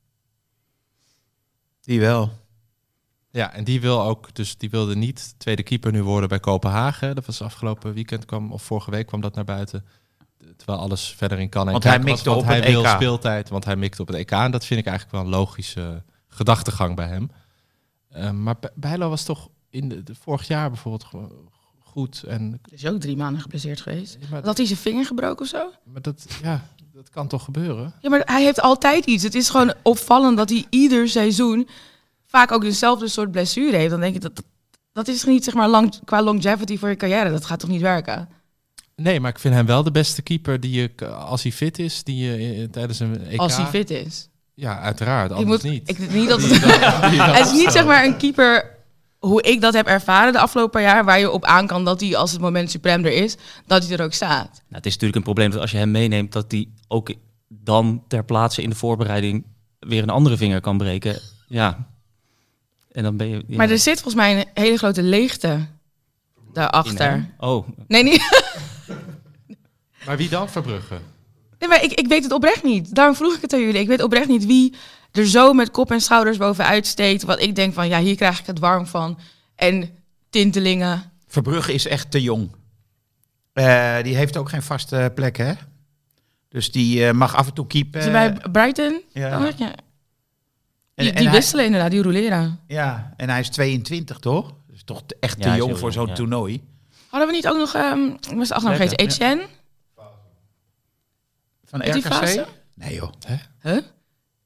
Die wel. Ja, en die wilde niet tweede keeper nu worden bij Kopenhagen. Dat was afgelopen weekend vorige week kwam dat naar buiten. Terwijl alles verder in kan. En want hij mikte op het EK. Wil speeltijd, want hij mikte op het EK. En dat vind ik eigenlijk wel een logische gedachtegang bij hem. Maar Bijlo was toch vorig jaar bijvoorbeeld goed. En is ook 3 maanden geblesseerd geweest. Ja, had hij zijn vinger gebroken of zo? Maar dat kan toch gebeuren? Ja, maar hij heeft altijd iets. Het is gewoon opvallend dat hij ieder seizoen vaak ook dezelfde soort blessure heeft. Dan denk je, dat is niet zeg maar qua longevity voor je carrière. Dat gaat toch niet werken? Nee, maar ik vind hem wel de beste keeper die je, als hij fit is, die je tijdens een EK... Als hij fit is? Ja, uiteraard. Anders niet. Ik niet dat hij is niet zeg maar een keeper, hoe ik dat heb ervaren de afgelopen paar jaar, waar je op aan kan dat hij als het moment suprem er is, dat hij er ook staat. Nou, het is natuurlijk een probleem dat als je hem meeneemt, dat hij ook dan ter plaatse in de voorbereiding weer een andere vinger kan breken. Ja. En dan ben je... Ja. Maar er zit volgens mij een hele grote leegte daarachter. Oh. Nee, niet... Maar wie dan? Verbrugge? Nee, maar ik weet het oprecht niet. Daarom vroeg ik het aan jullie. Ik weet oprecht niet wie er zo met kop en schouders bovenuit steekt. Wat ik denk van, ja, hier krijg ik het warm van. En tintelingen. Verbrugge is echt te jong. Die heeft ook geen vaste plek, hè? Dus die mag af en toe keepen. Is bij Brighton? Ja. Ja. Die wisselen inderdaad, die roleren. Ja, en hij is 22, toch? Dus toch echt te jong voor zo'n toernooi. Hadden we niet ook nog... ik was de achternaam vergeten. Etienne? Van RKC? Nee, joh. Huh?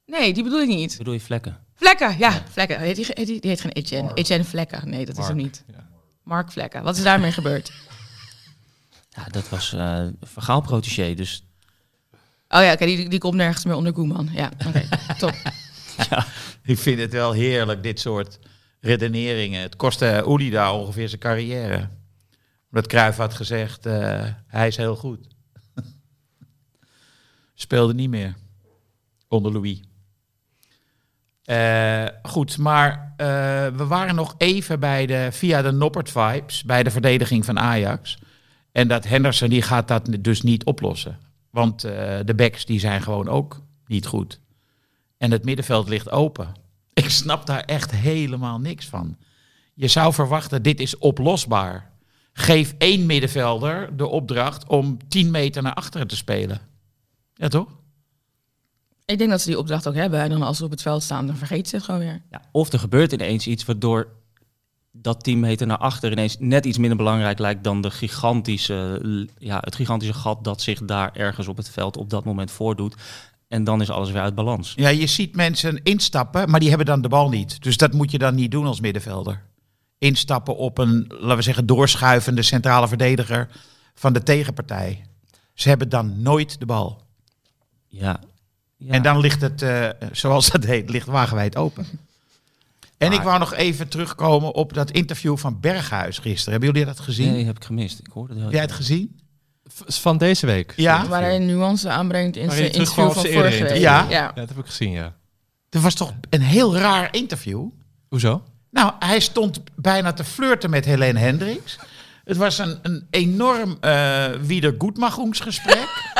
Nee, die bedoel ik niet. Bedoel je Vlekken? Vlekken, ja. Vlekken. Die heet geen Etienne. Etienne Vlekken. Nee, dat is hem niet. Ja. Mark Vlekken. Wat is daarmee gebeurd? Ja, dat was Van Gaal protégé, dus... Oh ja, oké, die komt nergens meer onder Koeman. Ja, oké, top. Ik vind het wel heerlijk, dit soort redeneringen. Het kostte Uli daar ongeveer zijn carrière. Omdat Cruijff had gezegd, hij is heel goed. Speelde niet meer onder Louis. Goed, maar we waren nog even via de Noppert vibes bij de verdediging van Ajax. En dat Henderson die gaat dat dus niet oplossen. Want de backs die zijn gewoon ook niet goed. En het middenveld ligt open. Ik snap daar echt helemaal niks van. Je zou verwachten, dit is oplosbaar. Geef 1 middenvelder de opdracht om 10 meter naar achteren te spelen. Ja, toch? Ik denk dat ze die opdracht ook hebben. En dan als ze op het veld staan, dan vergeet ze het gewoon weer. Ja, of er gebeurt ineens iets waardoor dat 10 meter naar achter ineens net iets minder belangrijk lijkt dan het gigantische gat dat zich daar ergens op het veld op dat moment voordoet. En dan is alles weer uit balans. Ja, je ziet mensen instappen, maar die hebben dan de bal niet. Dus dat moet je dan niet doen als middenvelder. Instappen op een, laten we zeggen, doorschuivende centrale verdediger van de tegenpartij. Ze hebben dan nooit de bal. Ja. En dan ligt het, zoals dat heet, ligt wagenwijd open. En Maar- ik wou nog even terugkomen op dat interview van Berghuis gisteren. Hebben jullie dat gezien? Nee, heb ik gemist. Ik hoorde het. Heb jij het gezien? Van deze week. Ja. Waar hij een nuance aanbrengt in Waarin zijn hij terugkwam interview op van zijn vorige eerdere week. interview. Ja. Ja, dat heb ik gezien, ja. Dat was toch een heel raar interview? Hoezo? Nou, hij stond bijna te flirten met Helene Hendricks. Het was een enorm wiedergoedmachungsgesprek.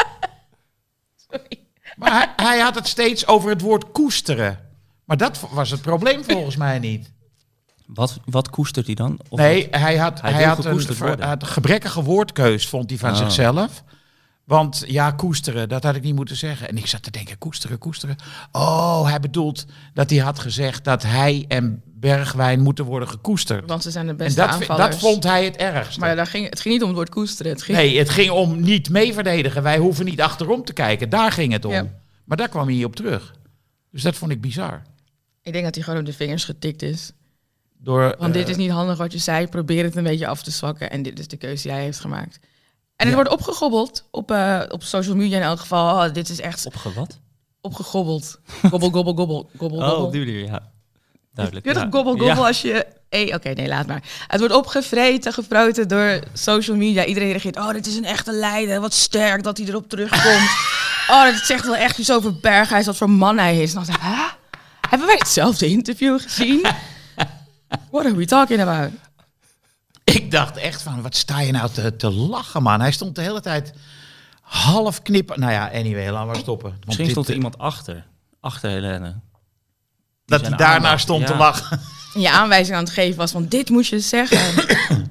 Maar hij had het steeds over het woord koesteren. Maar dat was het probleem volgens mij niet. Wat koestert hij dan? Of Nee, wat? hij had wil gekoesterd worden. een gebrekkige woordkeus, vond hij van Oh. zichzelf. Want ja, koesteren, dat had ik niet moeten zeggen. En ik zat te denken, koesteren. Oh, hij bedoelt dat hij had gezegd dat hij en Bergwijn moeten worden gekoesterd. Want ze zijn de En beste dat aanvallers. vond hij het ergste. Maar het ging niet om het woord koesteren. Het ging... Nee, het ging om niet mee verdedigen. Wij hoeven niet achterom te kijken. Daar ging het om. Ja. Maar daar kwam hij op terug. Dus dat vond ik bizar. Ik denk dat hij gewoon op de vingers getikt is. Door, Want dit is niet handig wat je zei. Probeer het een beetje af te zwakken. En dit is de keuze die hij heeft gemaakt. En het Ja. wordt opgegobbeld op social media in elk geval. Oh, dit is echt Wat? opgegobbeld. Gobbel, gobbel, gobbel, gobbel, Oh, gobbel. op die manier, ja. Duidelijk. Je ja. toch gobbel, gobbel Ja. als je... Oké, nee, laat maar. Het wordt opgevreten, gefroten door social media. Iedereen reageert, oh, dit is een echte leider. Wat sterk dat hij erop terugkomt. Oh, dat zegt wel echt iets over Berghuis, wat voor man hij is. En dan zeg ik, hè? Hebben wij hetzelfde interview gezien? What are we talking about? Ik dacht echt van, wat sta je nou te lachen, man? Hij stond de hele tijd half knippen. Nou ja, anyway, laten we stoppen. Want Misschien dit, stond er iemand achter Helene. dat zijn hij daarnaar aandacht, stond te ja. lachen. En je aanwijzing aan het geven was van, dit moet je zeggen.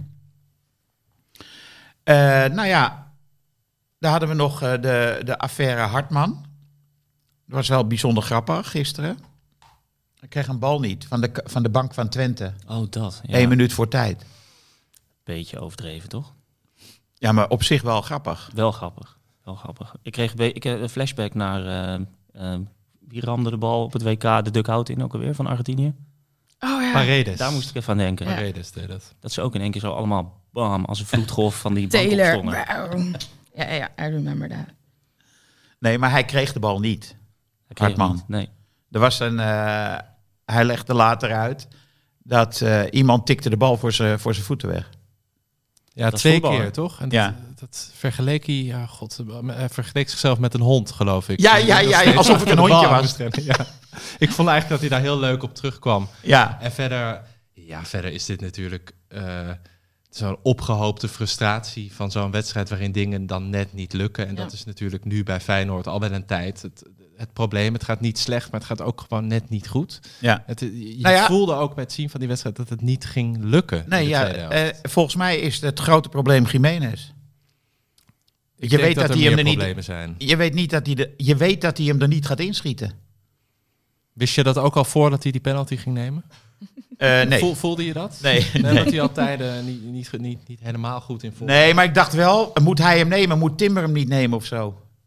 Nou ja, daar hadden we nog de affaire Hartman. Dat was wel bijzonder grappig gisteren. Hij kreeg een bal niet van de bank van Twente. Oh, dat. Ja. 1 minuut voor tijd. Beetje overdreven, toch? Ja, maar op zich wel grappig. Wel grappig. Ik kreeg een flashback naar... wie ramde de bal op het WK de dugout in ook alweer van Argentinië? Oh ja. Paredes. Daar moest ik even aan denken. Ja. Paredes deed dat. Dat ze ook in één keer zo allemaal bam, als een vloedgolf van die bank Taylor. opstonden. Ja, I remember that. Nee, maar hij kreeg de bal niet. Hij kreeg Hartman. niet. Nee. Er was hij legde later uit dat iemand tikte de bal voor zijn voeten weg. Ja, Dat is 2 voetbal, keer, hè? toch? En Ja. dat vergeleek hij, ja, god, hij vergeleek zichzelf met een hond, geloof ik. Ja, Die nog steeds alsof ik achter een de bal hondje aan was. moest rennen, ja. Ik vond eigenlijk dat hij daar heel leuk op terugkwam. Ja, En verder is dit natuurlijk zo'n opgehoopte frustratie van zo'n wedstrijd waarin dingen dan net niet lukken. En dat is natuurlijk nu bij Feyenoord al wel een tijd het probleem. Het gaat niet slecht, maar het gaat ook gewoon net niet goed. ja. Je Nou ja. voelde ook bij het zien van die wedstrijd dat het niet ging lukken. Nee, in de ja, tweede helft. volgens mij is het grote probleem Jiménez. Ik Je denk weet dat er hij hem meer er niet. problemen zijn. Je weet niet dat je weet dat hij hem er niet gaat inschieten. Wist je dat ook al voordat hij die penalty ging nemen? Nee. Voelde je dat? Nee, Nee, nee. dat hij al tijden niet helemaal goed in voelde. Nee, maar ik dacht wel, moet hij hem nemen? Moet Timber hem niet nemen of zo?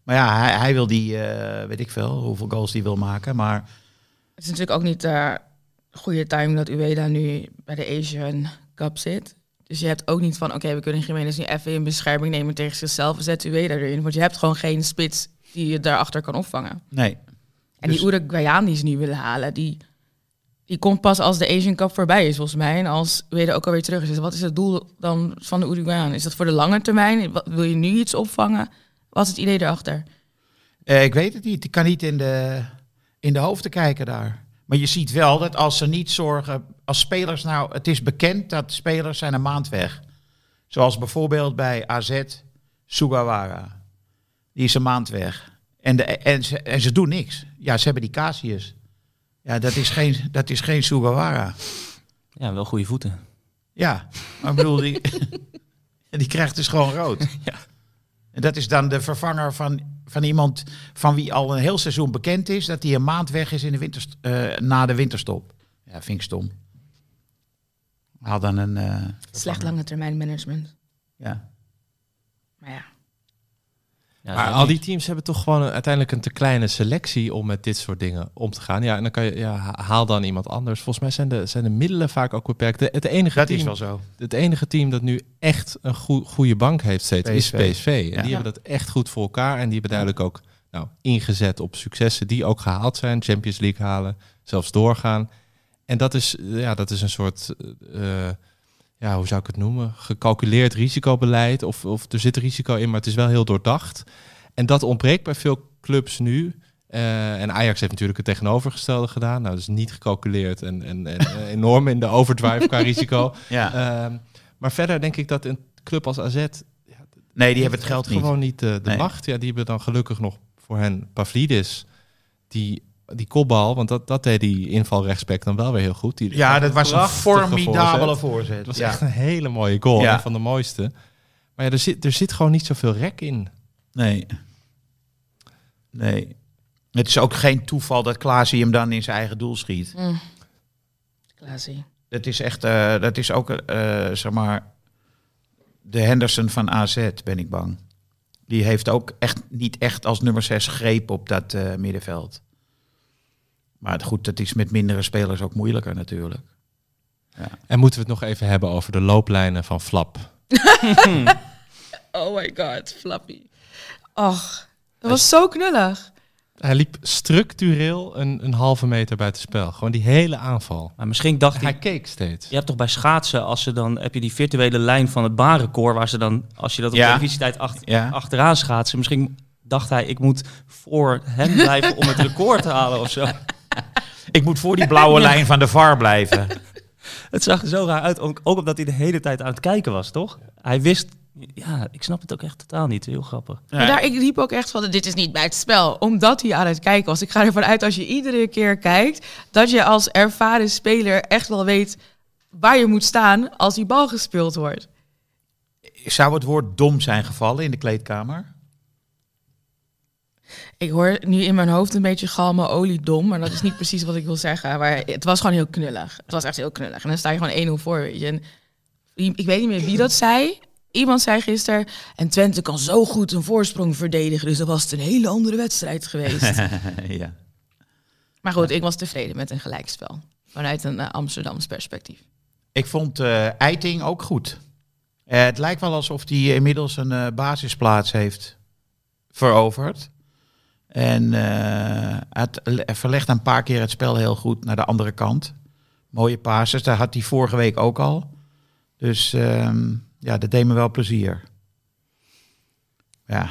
Maar ja, hij wil die, weet ik veel, hoeveel goals die wil maken. Maar Het is natuurlijk ook niet goede timing dat Ueda nu bij de Asian Cup zit. Dus je hebt ook niet van, oké, we kunnen Jiménez nu even in bescherming nemen tegen zichzelf. We zetten Ueda erin, want je hebt gewoon geen spits die je daarachter kan opvangen. nee. En Dus- die Uruguayaan die ze nu willen halen, die komt pas als de Asian Cup voorbij is, volgens mij. En als Ueda ook alweer terug is. Dus wat is het doel dan van de Uruguayaan? Is dat voor de lange termijn? Wil je nu iets opvangen? Wat is het idee erachter? Ik weet het niet. Ik kan niet in de hoofden kijken daar. Maar je ziet wel dat als ze niet zorgen... Als spelers nou... Het is bekend dat spelers zijn een maand weg. Zoals bijvoorbeeld bij AZ Sugawara. Die is een maand weg. En ze doen niks. Ja, ze hebben die Casius. Ja, dat is geen Sugawara. Ja, wel goede voeten. Ja, maar ik bedoel, die krijgt dus gewoon rood. Ja. En dat is dan de vervanger van iemand van wie al een heel seizoen bekend is dat hij een maand weg is in de na de winterstop. Ja, vind ik stom. Haal dan een... Slecht lange termijn management. Ja. Maar ja. Ja, Maar dat al niet. die teams hebben toch gewoon uiteindelijk een te kleine selectie om met dit soort dingen om te gaan. Ja, en dan kan je, haal dan iemand anders. Volgens mij zijn de middelen vaak ook beperkt. Het enige team dat nu echt een goede bank heeft steeds is PSV. En Ja. die hebben dat echt goed voor elkaar. En die hebben duidelijk ook ingezet op successen die ook gehaald zijn. Champions League halen, zelfs doorgaan. En dat is een soort... hoe zou ik het noemen? Gecalculeerd risicobeleid. Of er zit risico in, maar het is wel heel doordacht. En dat ontbreekt bij veel clubs nu. En Ajax heeft natuurlijk het tegenovergestelde gedaan. Nou, dus niet gecalculeerd en enorm in de overdrive qua risico. Ja. Maar verder denk ik dat een club als AZ... Nee, die hebben het geld niet. Gewoon niet de Nee. macht. Ja, die hebben dan gelukkig nog voor hen Pavlidis. Die kopbal, want dat deed die inval rechtsback dan wel weer heel goed. Ja, dat was een prachtige formidabele voorzet. Het was Ja. echt een hele mooie goal. Ja. Een van de mooiste. Maar ja, er zit gewoon niet zoveel rek in. Nee. Het is ook geen toeval dat Klaasie hem dan in zijn eigen doel schiet. Klaasie. Dat is echt, dat is ook, zeg maar, de Henderson van AZ, ben ik bang. Die heeft ook echt niet echt als nummer 6 greep op dat middenveld. Maar goed, dat is met mindere spelers ook moeilijker natuurlijk. Ja. En moeten we het nog even hebben over de looplijnen van Flap. Oh my god, Flappy. Och, dat was zo knullig. Hij liep structureel een halve meter buitenspel. Gewoon die hele aanval. Maar misschien dacht Hij hij... keek steeds. Je hebt toch bij schaatsen, als ze dan heb je die virtuele lijn van het baanrecord, waar ze dan, als je dat op televisietijd achteraan schaatsen, misschien dacht hij, ik moet voor hem blijven om het record te halen of zo. Ik moet voor die blauwe lijn van de VAR blijven. Het zag er zo raar uit, ook omdat hij de hele tijd aan het kijken was, toch? Hij wist, ja, ik snap het ook echt totaal niet. Heel grappig. Maar ik riep ook echt van, dit is niet bij het spel. Omdat hij aan het kijken was. Ik ga ervan uit, als je iedere keer kijkt, dat je als ervaren speler echt wel weet waar je moet staan als die bal gespeeld wordt. Zou het woord dom zijn gevallen in de kleedkamer? Ik hoor nu in mijn hoofd een beetje galme oliedom, maar dat is niet precies wat ik wil zeggen. Maar het was gewoon heel knullig. Het was echt heel knullig. En dan sta je gewoon 1-0 voor, weet je. En ik weet niet meer wie dat zei. Iemand zei gisteren, en Twente kan zo goed een voorsprong verdedigen, dus dan was het een hele andere wedstrijd geweest. Ja. Maar goed, ik was tevreden met een gelijkspel. Vanuit een Amsterdams perspectief. Ik vond Eiting ook goed. Het lijkt wel alsof hij inmiddels een basisplaats heeft veroverd. En het verlegt een paar keer het spel heel goed naar de andere kant. Mooie passes, daar had hij vorige week ook al. Dus ja, dat deed me wel plezier. Ja.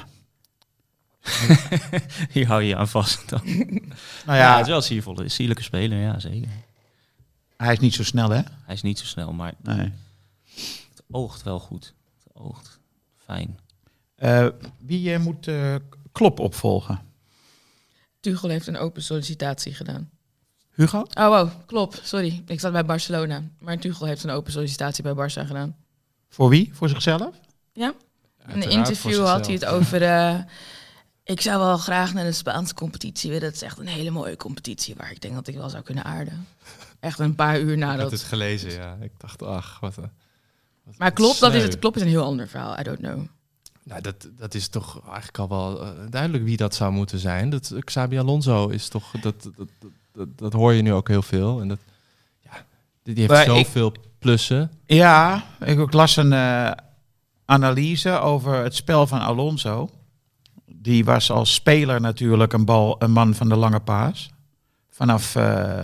Hier hou je je aan vast dan. Nou Ja, ja, het is wel een sierlijke speler, ja zeker. hij is niet zo snel, hè? Hij is niet zo snel, maar Nee. het oogt wel goed. Het oogt fijn. Wie moet Klopp opvolgen? Tuchel heeft een open sollicitatie gedaan. Hugo? Oh, wow, klopt. Sorry. Ik zat bij Barcelona. Maar Tuchel heeft een open sollicitatie bij Barça gedaan. Voor wie? Voor zichzelf? Ja. In een Uiteraard interview voor had hij het zichzelf. over... ik zou wel graag naar de Spaanse competitie willen. Dat is echt een hele mooie competitie waar ik denk dat ik wel zou kunnen aarden. Echt een paar uur Ik had nadat... het gelezen, ja. Ik dacht, ach, wat een... Maar klopt, dat is sneu. het. Klopt is een heel ander verhaal. I don't know. Nou, dat is toch eigenlijk al wel duidelijk wie dat zou moeten zijn. Dat Xabi Alonso is toch... Dat hoor je nu ook heel veel. En die heeft Maar zoveel plussen. Ja, ik las een analyse over het spel van Alonso. Die was als speler natuurlijk een man van de lange paas. Vanaf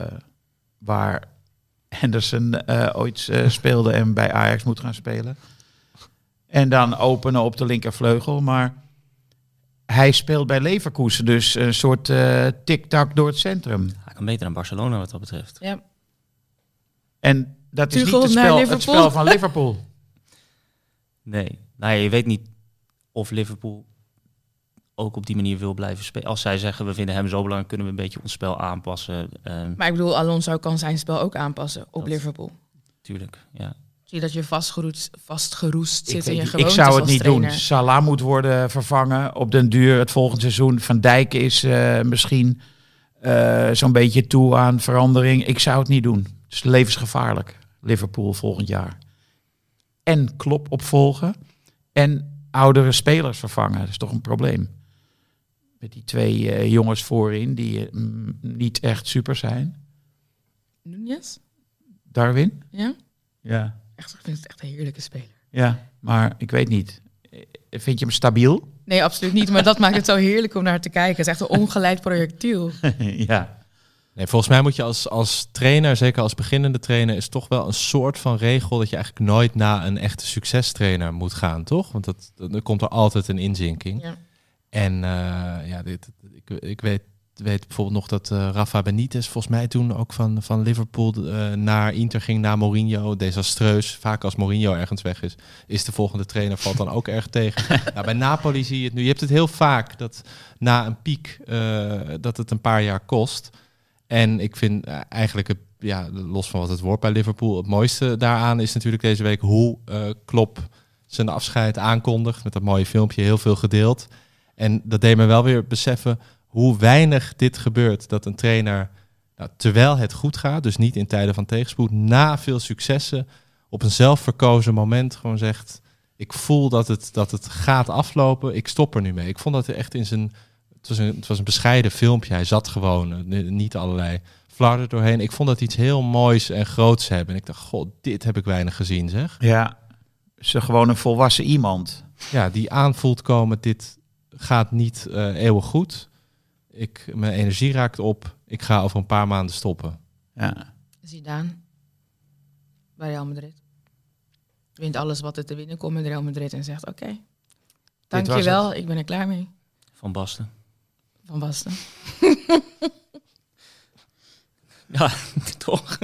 waar Henderson ooit speelde en bij Ajax moet gaan spelen. En dan openen op de linkervleugel. Maar hij speelt bij Leverkusen, dus een soort tik-tak door het centrum. Hij kan beter dan Barcelona wat dat betreft. Ja. En dat is Tuchel niet naar het Liverpool. spel van Liverpool. Nee. Nou, je weet niet of Liverpool ook op die manier wil blijven spelen. Als zij zeggen, we vinden hem zo belangrijk, kunnen we een beetje ons spel aanpassen. Maar ik bedoel, Alonso kan zijn spel ook aanpassen op Dat- Liverpool. Tuurlijk, ja. Zie je dat je vastgeroest zit in je Ik gewoontes zou het als niet trainer. doen. Salah moet worden vervangen op den duur het volgende seizoen. Van Dijk is misschien zo'n beetje toe aan verandering. Ik zou het niet doen. Het is levensgevaarlijk. Liverpool volgend jaar. En Klopp opvolgen. En oudere spelers vervangen. Dat is toch een probleem. Met die twee jongens voorin die niet echt super zijn. Nunez? Darwin? Ja? Ja. Echt, ik vind het echt een heerlijke speler. Ja, maar ik weet niet. Vind je hem stabiel? Nee, absoluut niet. Maar dat maakt het zo heerlijk om naar te kijken. Het is echt een ongeleid projectiel. Ja. Nee, volgens mij moet je als trainer, zeker als beginnende trainer, is toch wel een soort van regel dat je eigenlijk nooit na een echte succestrainer moet gaan, toch? Want dan komt er altijd een inzinking. Ja. En ik weet bijvoorbeeld nog dat Rafa Benitez volgens mij toen ook van Liverpool naar Inter ging, naar Mourinho. Desastreus. Vaak als Mourinho ergens weg is de volgende trainer valt dan ook erg tegen. Nou, bij Napoli zie je het nu. Je hebt het heel vaak dat na een piek dat het een paar jaar kost. En ik vind eigenlijk, los van wat het wordt bij Liverpool, het mooiste daaraan is natuurlijk deze week hoe Klopp zijn afscheid aankondigt. Met dat mooie filmpje, heel veel gedeeld. En dat deed me wel weer beseffen hoe weinig dit gebeurt. Dat een trainer, terwijl het goed gaat, dus niet in tijden van tegenspoed, na veel successen, op een zelfverkozen moment gewoon zegt, ik voel dat het gaat aflopen, ik stop er nu mee. Ik vond dat er echt het was een bescheiden filmpje. Hij zat gewoon, niet allerlei flarden doorheen. Ik vond dat iets heel moois en groots hebben. En ik dacht, god, dit heb ik weinig gezien, zeg. Ja, ze gewoon een volwassen iemand. Ja, die aanvoelt komen, dit gaat niet eeuwig goed. Mijn energie raakt op. Ik ga over een paar maanden stoppen. Ja. Zidane. Bij Real Madrid. Wint alles wat er te winnen komt in Real Madrid en zegt, oké, dankjewel, ik ben er klaar mee. Van Basten. Van Basten. Ja, toch?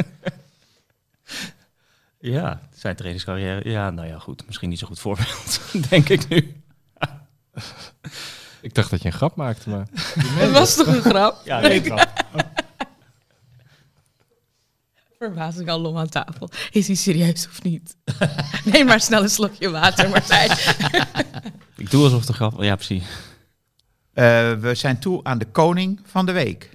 Ja, zijn trainingscarrière. Ja, nou ja, goed. Misschien niet zo goed voorbeeld, denk ik nu. Ik dacht dat je een grap maakte, maar... Dat was toch een grap? Ja, nee, Verbazing al aan tafel. Is hij serieus of niet? Neem maar snel een slokje water, Martijn. Ik doe alsof de grap... Ja, precies. We zijn toe aan de koning van de week.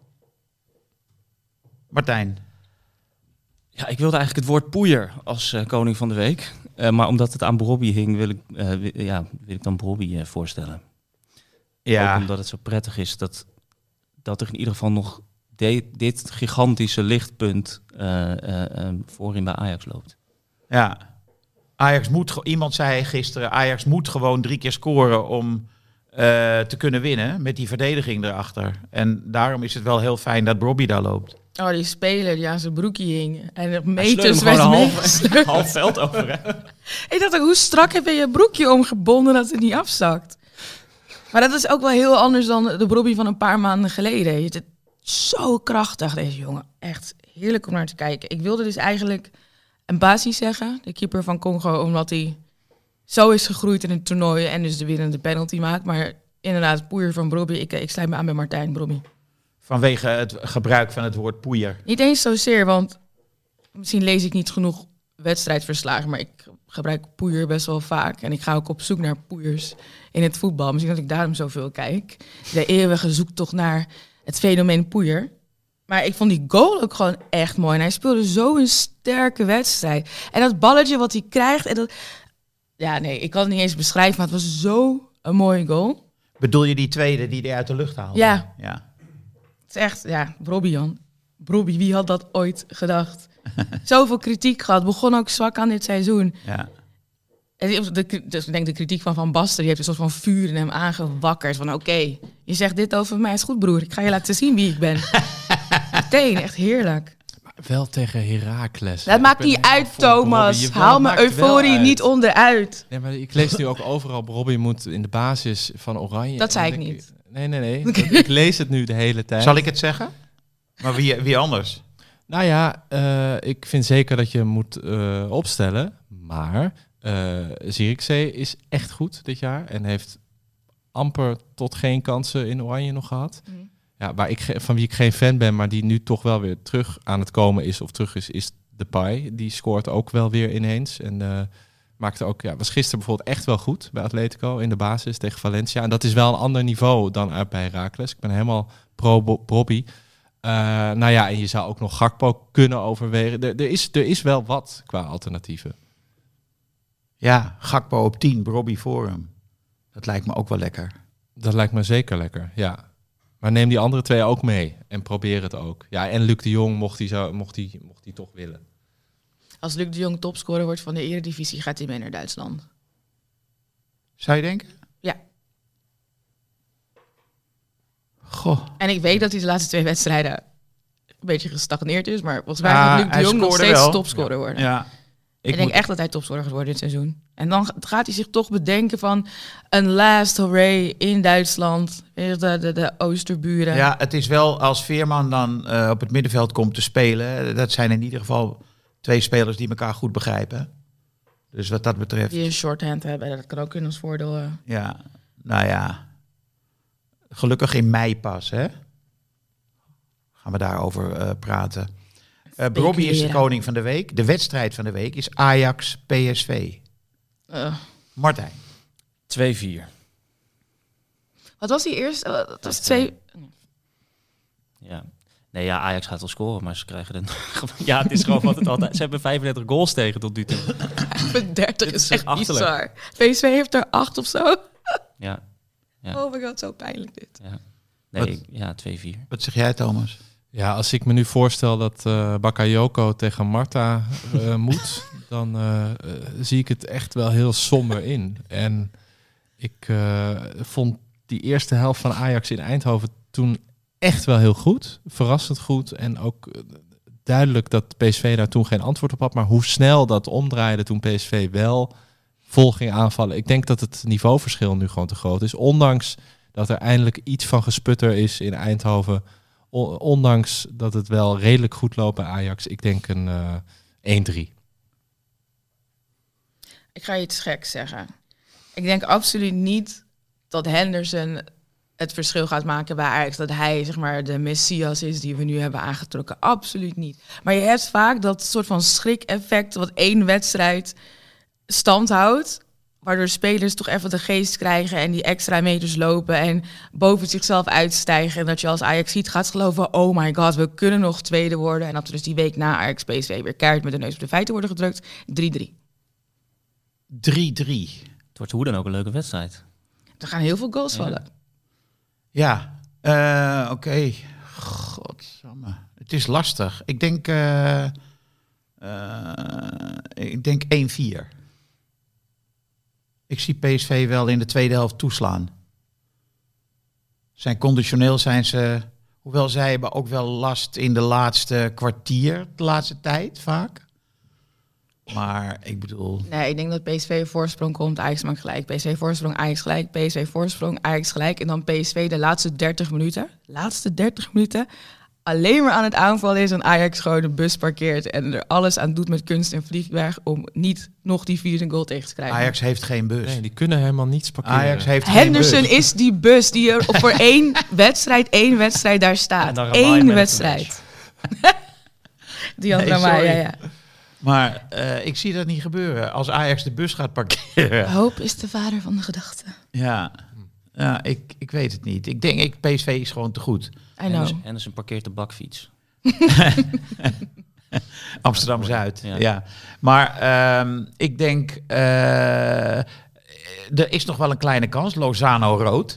Martijn. Ja, ik wilde eigenlijk het woord poeier als koning van de week. Maar omdat het aan Brobby hing, wil ik dan Brobby voorstellen. Ja. Ook omdat het zo prettig is dat er in ieder geval nog dit gigantische lichtpunt voorin bij Ajax loopt. Ja. Ajax moet... Iemand zei gisteren, Ajax moet gewoon 3 keer scoren om te kunnen winnen met die verdediging erachter. En daarom is het wel heel fijn dat Brobby daar loopt. Oh, die speler die aan zijn broekje hing. En op Hij meters sleurde hem werd gewoon meegesleurd. half veld over, hè? Ik dacht ook, hoe strak heb je je broekje omgebonden dat het niet afzakt? Maar dat is ook wel heel anders dan de Brobby van een paar maanden geleden. Het is zo krachtig, deze jongen. Echt heerlijk om naar te kijken. Ik wilde dus eigenlijk Mbasi zeggen, de keeper van Congo, omdat hij zo is gegroeid in het toernooi en dus de winnende penalty maakt. Maar inderdaad, poeier van Brobby. Ik sluit me aan bij Martijn Brobby. Vanwege het gebruik van het woord poeier. Niet eens zozeer, want misschien lees ik niet genoeg wedstrijdverslagen, maar ik gebruik poeier best wel vaak. En ik ga ook op zoek naar poeiers in het voetbal. Misschien dat ik daarom zoveel kijk. De eeuwige zoektocht naar het fenomeen poeier. Maar ik vond die goal ook gewoon echt mooi. En hij speelde zo een sterke wedstrijd. En dat balletje wat hij krijgt, en Ja, nee, ik kan het niet eens beschrijven, maar het was zo een mooie goal. Bedoel je die tweede die hij uit de lucht haalde? Ja. Ja. Het is echt, Brobbey, Jan. Brobbey, wie had dat ooit gedacht? Zoveel kritiek gehad. Begon ook zwak aan dit seizoen. Ja. Dus ik denk de kritiek van Basten, die heeft een soort van vuur in hem aangewakkerd. Van oké, je zegt dit over mij, is goed broer. Ik ga je laten zien wie ik ben. Meteen, echt heerlijk. Wel tegen Heracles. Dat maakt niet uit, Thomas. Haal mijn euforie niet onderuit. Nee, maar ik lees nu ook overal, Brobbey moet in de basis van Oranje. Dat zei En ik dan niet. Nee. Ik lees het nu de hele tijd. Zal ik het zeggen? Maar wie anders? Nou ja, ik vind zeker dat je moet opstellen. Maar Zierikzee is echt goed dit jaar. En heeft amper tot geen kansen in Oranje nog gehad. Mm. Ja, van wie ik geen fan ben, maar die nu toch wel weer terug aan het komen is. Of terug is Depay. Die scoort ook wel weer ineens. En maakte ook, was gisteren bijvoorbeeld echt wel goed bij Atletico in de basis tegen Valencia. En dat is wel een ander niveau dan uit bij Heracles. Ik ben helemaal pro-Brobbey. Nou ja, en je zou ook nog Gakpo kunnen overwegen. Er is wel wat qua alternatieven. Ja, Gakpo op 10, Brobbey voor hem. Dat lijkt me ook wel lekker. Dat lijkt me zeker lekker, ja. Maar neem die andere twee ook mee en probeer het ook. Ja, en Luc de Jong mocht hij toch willen. Als Luc de Jong topscorer wordt van de Eredivisie, gaat hij mee naar Duitsland. Zou je denken? Ja. Goh. En ik weet dat hij de laatste 2 wedstrijden een beetje gestagneerd is. Maar volgens mij gaat Luc de Jong nog steeds wel topscorer worden. Ja. Ik denk echt dat hij topscorer gaat worden dit seizoen. En dan gaat hij zich toch bedenken van een last hooray in Duitsland. De Oosterburen. Ja, het is wel als Veerman dan op het middenveld komt te spelen. Dat zijn in ieder geval 2 spelers die elkaar goed begrijpen. Dus wat dat betreft. Die een shorthand hebben, dat kan ook in ons voordeel. Ja, nou ja. Gelukkig in mei pas, hè? Gaan we daarover praten. Brobbey is de koning van de week. De wedstrijd van de week is Ajax-PSV. Martijn. 2-4. Wat was die eerste? Dat was 2... Ja. Nee, ja, Ajax gaat wel scoren, maar ze krijgen een... Ja, het is gewoon wat het altijd... Ze hebben 35 goals tegen tot nu toe. 35 is echt achterlijk. bizar. PSV heeft er 8 of zo. Ja. Oh my god, zo pijnlijk dit. Ja. Nee, 2-4. Wat zeg jij, Thomas? Ja, als ik me nu voorstel dat Bakayoko tegen Marta moet, dan zie ik het echt wel heel somber in. En ik vond die eerste helft van Ajax in Eindhoven toen echt wel heel goed. Verrassend goed. En ook duidelijk dat PSV daar toen geen antwoord op had. Maar hoe snel dat omdraaide toen PSV wel vol ging aanvallen. Ik denk dat het niveauverschil nu gewoon te groot is. Ondanks dat er eindelijk iets van gesputter is in Eindhoven. Ondanks dat het wel redelijk goed loopt bij Ajax. Ik denk een 1-3. Ik ga je iets geks zeggen. Ik denk absoluut niet dat Henderson het verschil gaat maken bij Ajax. Dat hij, zeg maar, de Messias is die we nu hebben aangetrokken. Absoluut niet. Maar je hebt vaak dat soort van schrik-effect wat 1 wedstrijd stand houdt. Waardoor spelers toch even de geest krijgen en die extra meters lopen en boven zichzelf uitstijgen. En dat je als Ajax ziet gaat geloven, oh my god, we kunnen nog tweede worden. En dat we dus die week na Ajax PSV weer keihard met de neus op de feiten worden gedrukt. 3-3. 3-3. Het wordt hoe dan ook een leuke wedstrijd. Er gaan heel veel goals vallen. Ja, oké. Godsamme. Het is lastig. Ik denk 1-4. Ik zie PSV wel in de tweede helft toeslaan. Conditioneel zijn ze... Hoewel zij hebben ook wel last in de laatste kwartier, de laatste tijd vaak. Maar ik bedoel... Nee, ik denk dat PSV voorsprong komt, Ajax maakt gelijk. PSV voorsprong, Ajax gelijk. PSV voorsprong, Ajax gelijk. En dan PSV de laatste 30 minuten... alleen maar aan het aanvallen is en Ajax gewoon de bus parkeert en er alles aan doet met kunst en vliegwerk om niet nog die 4e goal tegen te krijgen. Ajax heeft geen bus. Nee, die kunnen helemaal niets parkeren. Ajax heeft Henderson geen bus. is die bus die er voor één wedstrijd daar staat. En dan Ramai Eén met wedstrijd. Die had Nee, Ramai, sorry. ja. Maar ik zie dat niet gebeuren. Als Ajax de bus gaat parkeren. Hoop is de vader van de gedachte. Ja, ik weet het niet. Ik denk, PSV is gewoon te goed. I know. Henderson parkeert de bakfiets. Amsterdam-Zuid, Ja. ja. Maar ik denk, er is nog wel een kleine kans. Lozano-rood.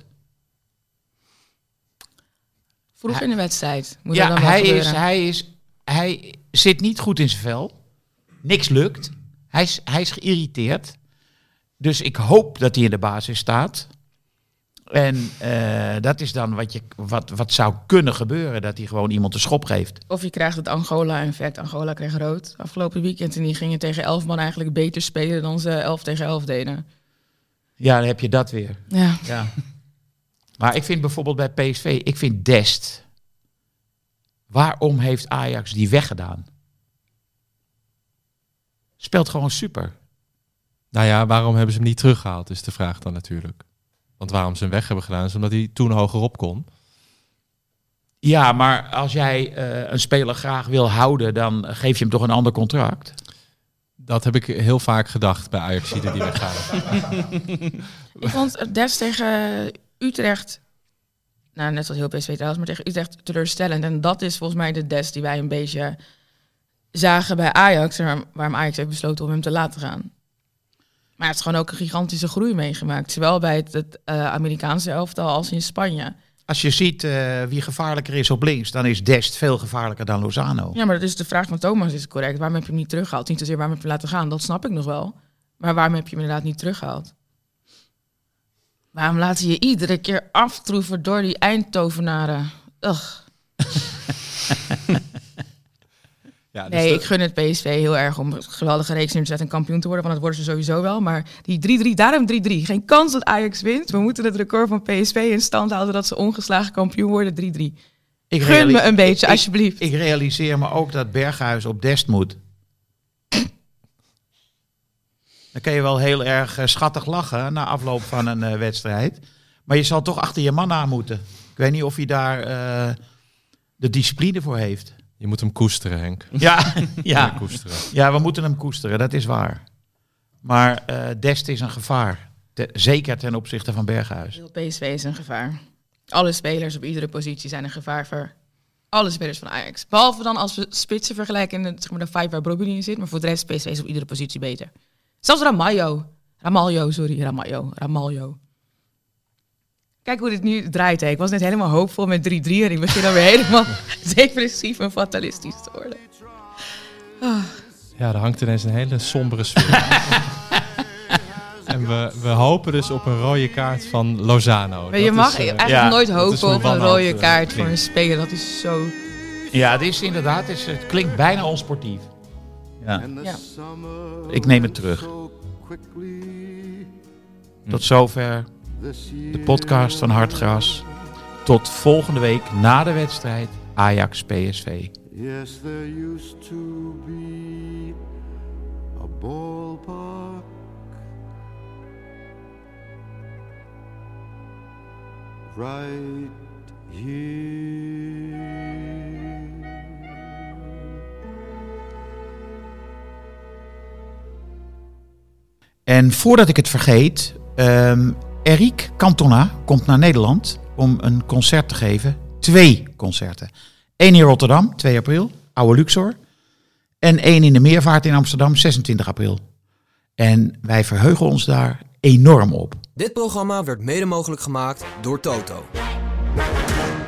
Vroeg in de wedstrijd. Moet Ja, dat dan wel gebeuren? hij zit niet goed in zijn vel. Niks lukt. Hij is geïrriteerd. Dus ik hoop dat hij in de basis staat. En dat is dan wat zou kunnen gebeuren. Dat hij gewoon iemand een schop geeft. Of je krijgt het Angola-effect. Angola kreeg rood afgelopen weekend. En die gingen tegen 11 man eigenlijk beter spelen dan ze 11 tegen 11 deden. Ja, dan heb je dat weer. Ja. Ja. Maar ik vind bijvoorbeeld bij PSV, ik vind Dest. Waarom heeft Ajax die weggedaan? Speelt gewoon super. Nou ja, waarom hebben ze hem niet teruggehaald, is de vraag dan natuurlijk. Want waarom ze hem weg hebben gedaan, is omdat hij toen hogerop kon. Ja, maar als jij een speler graag wil houden, dan geef je hem toch een ander contract. Dat heb ik heel vaak gedacht bij Ajaxiden die weggaan. Ik vond Des tegen Utrecht, nou net als heel PSV trouwens, maar tegen Utrecht teleurstellend. En dat is volgens mij de Des die wij een beetje zagen bij Ajax, waarom Ajax heeft besloten om hem te laten gaan. Maar het is gewoon ook een gigantische groei meegemaakt. Zowel bij het Amerikaanse elftal als in Spanje. Als je ziet wie gevaarlijker is op links, dan is Dest veel gevaarlijker dan Lozano. Ja, maar dat is de vraag van Thomas, is correct. Waarom heb je hem niet teruggehaald? Niet zozeer waarom heb je hem laten gaan, dat snap ik nog wel. Maar waarom heb je hem inderdaad niet teruggehaald? Waarom laten je iedere keer aftroeven door die Eindhovenaren? Ugh. Ja, dus Nee, ik gun het PSV heel erg om een geweldige reeks neer te zetten en kampioen te worden, want dat worden ze sowieso wel. Maar die 3-3, daarom 3-3. Geen kans dat Ajax wint. We moeten het record van PSV in stand houden dat ze ongeslagen kampioen worden, 3-3. Gun me een beetje, alsjeblieft. Ik realiseer me ook dat Berghuis op Dest moet. Dan kan je wel heel erg schattig lachen na afloop van een wedstrijd. Maar je zal toch achter je man aan moeten. Ik weet niet of hij daar de discipline voor heeft. Je moet hem koesteren, Henk. Ja, ja. Koesteren. Ja, we moeten hem koesteren, dat is waar. Maar Dest is een gevaar. Zeker ten opzichte van Berghuis. Heel PSV is een gevaar. Alle spelers op iedere positie zijn een gevaar voor alle spelers van Ajax. Behalve dan als we spitsen vergelijken in de 5 waar Brobbey in zit. Maar voor de rest PSV is op iedere positie beter. Zelfs Ramaljo. Kijk hoe dit nu draait. Hè. Ik was net helemaal hoopvol met 3-3 en ik begin dan weer helemaal depressief en fatalistisch te worden. Ja, er hangt ineens een hele sombere sfeer. En we hopen dus op een rode kaart van Lozano. Maar je mag eigenlijk nooit dat is hopen hoe op een wanhoop, rode kaart voor klinkt. een speler. Dat is zo... Ja, het is inderdaad, het klinkt bijna onsportief. Ja. Ja. Ik neem het terug. Tot zover de podcast van Hartgras. Tot volgende week na de wedstrijd Ajax-PSV. Yes, there used to be a ballpark right here. En voordat ik het vergeet, Eric Cantona komt naar Nederland om een concert te geven. 2 concerten. 1 in Rotterdam, 2 april, Oude Luxor. En 1 in de Meervaart in Amsterdam, 26 april. En wij verheugen ons daar enorm op. Dit programma werd mede mogelijk gemaakt door Toto.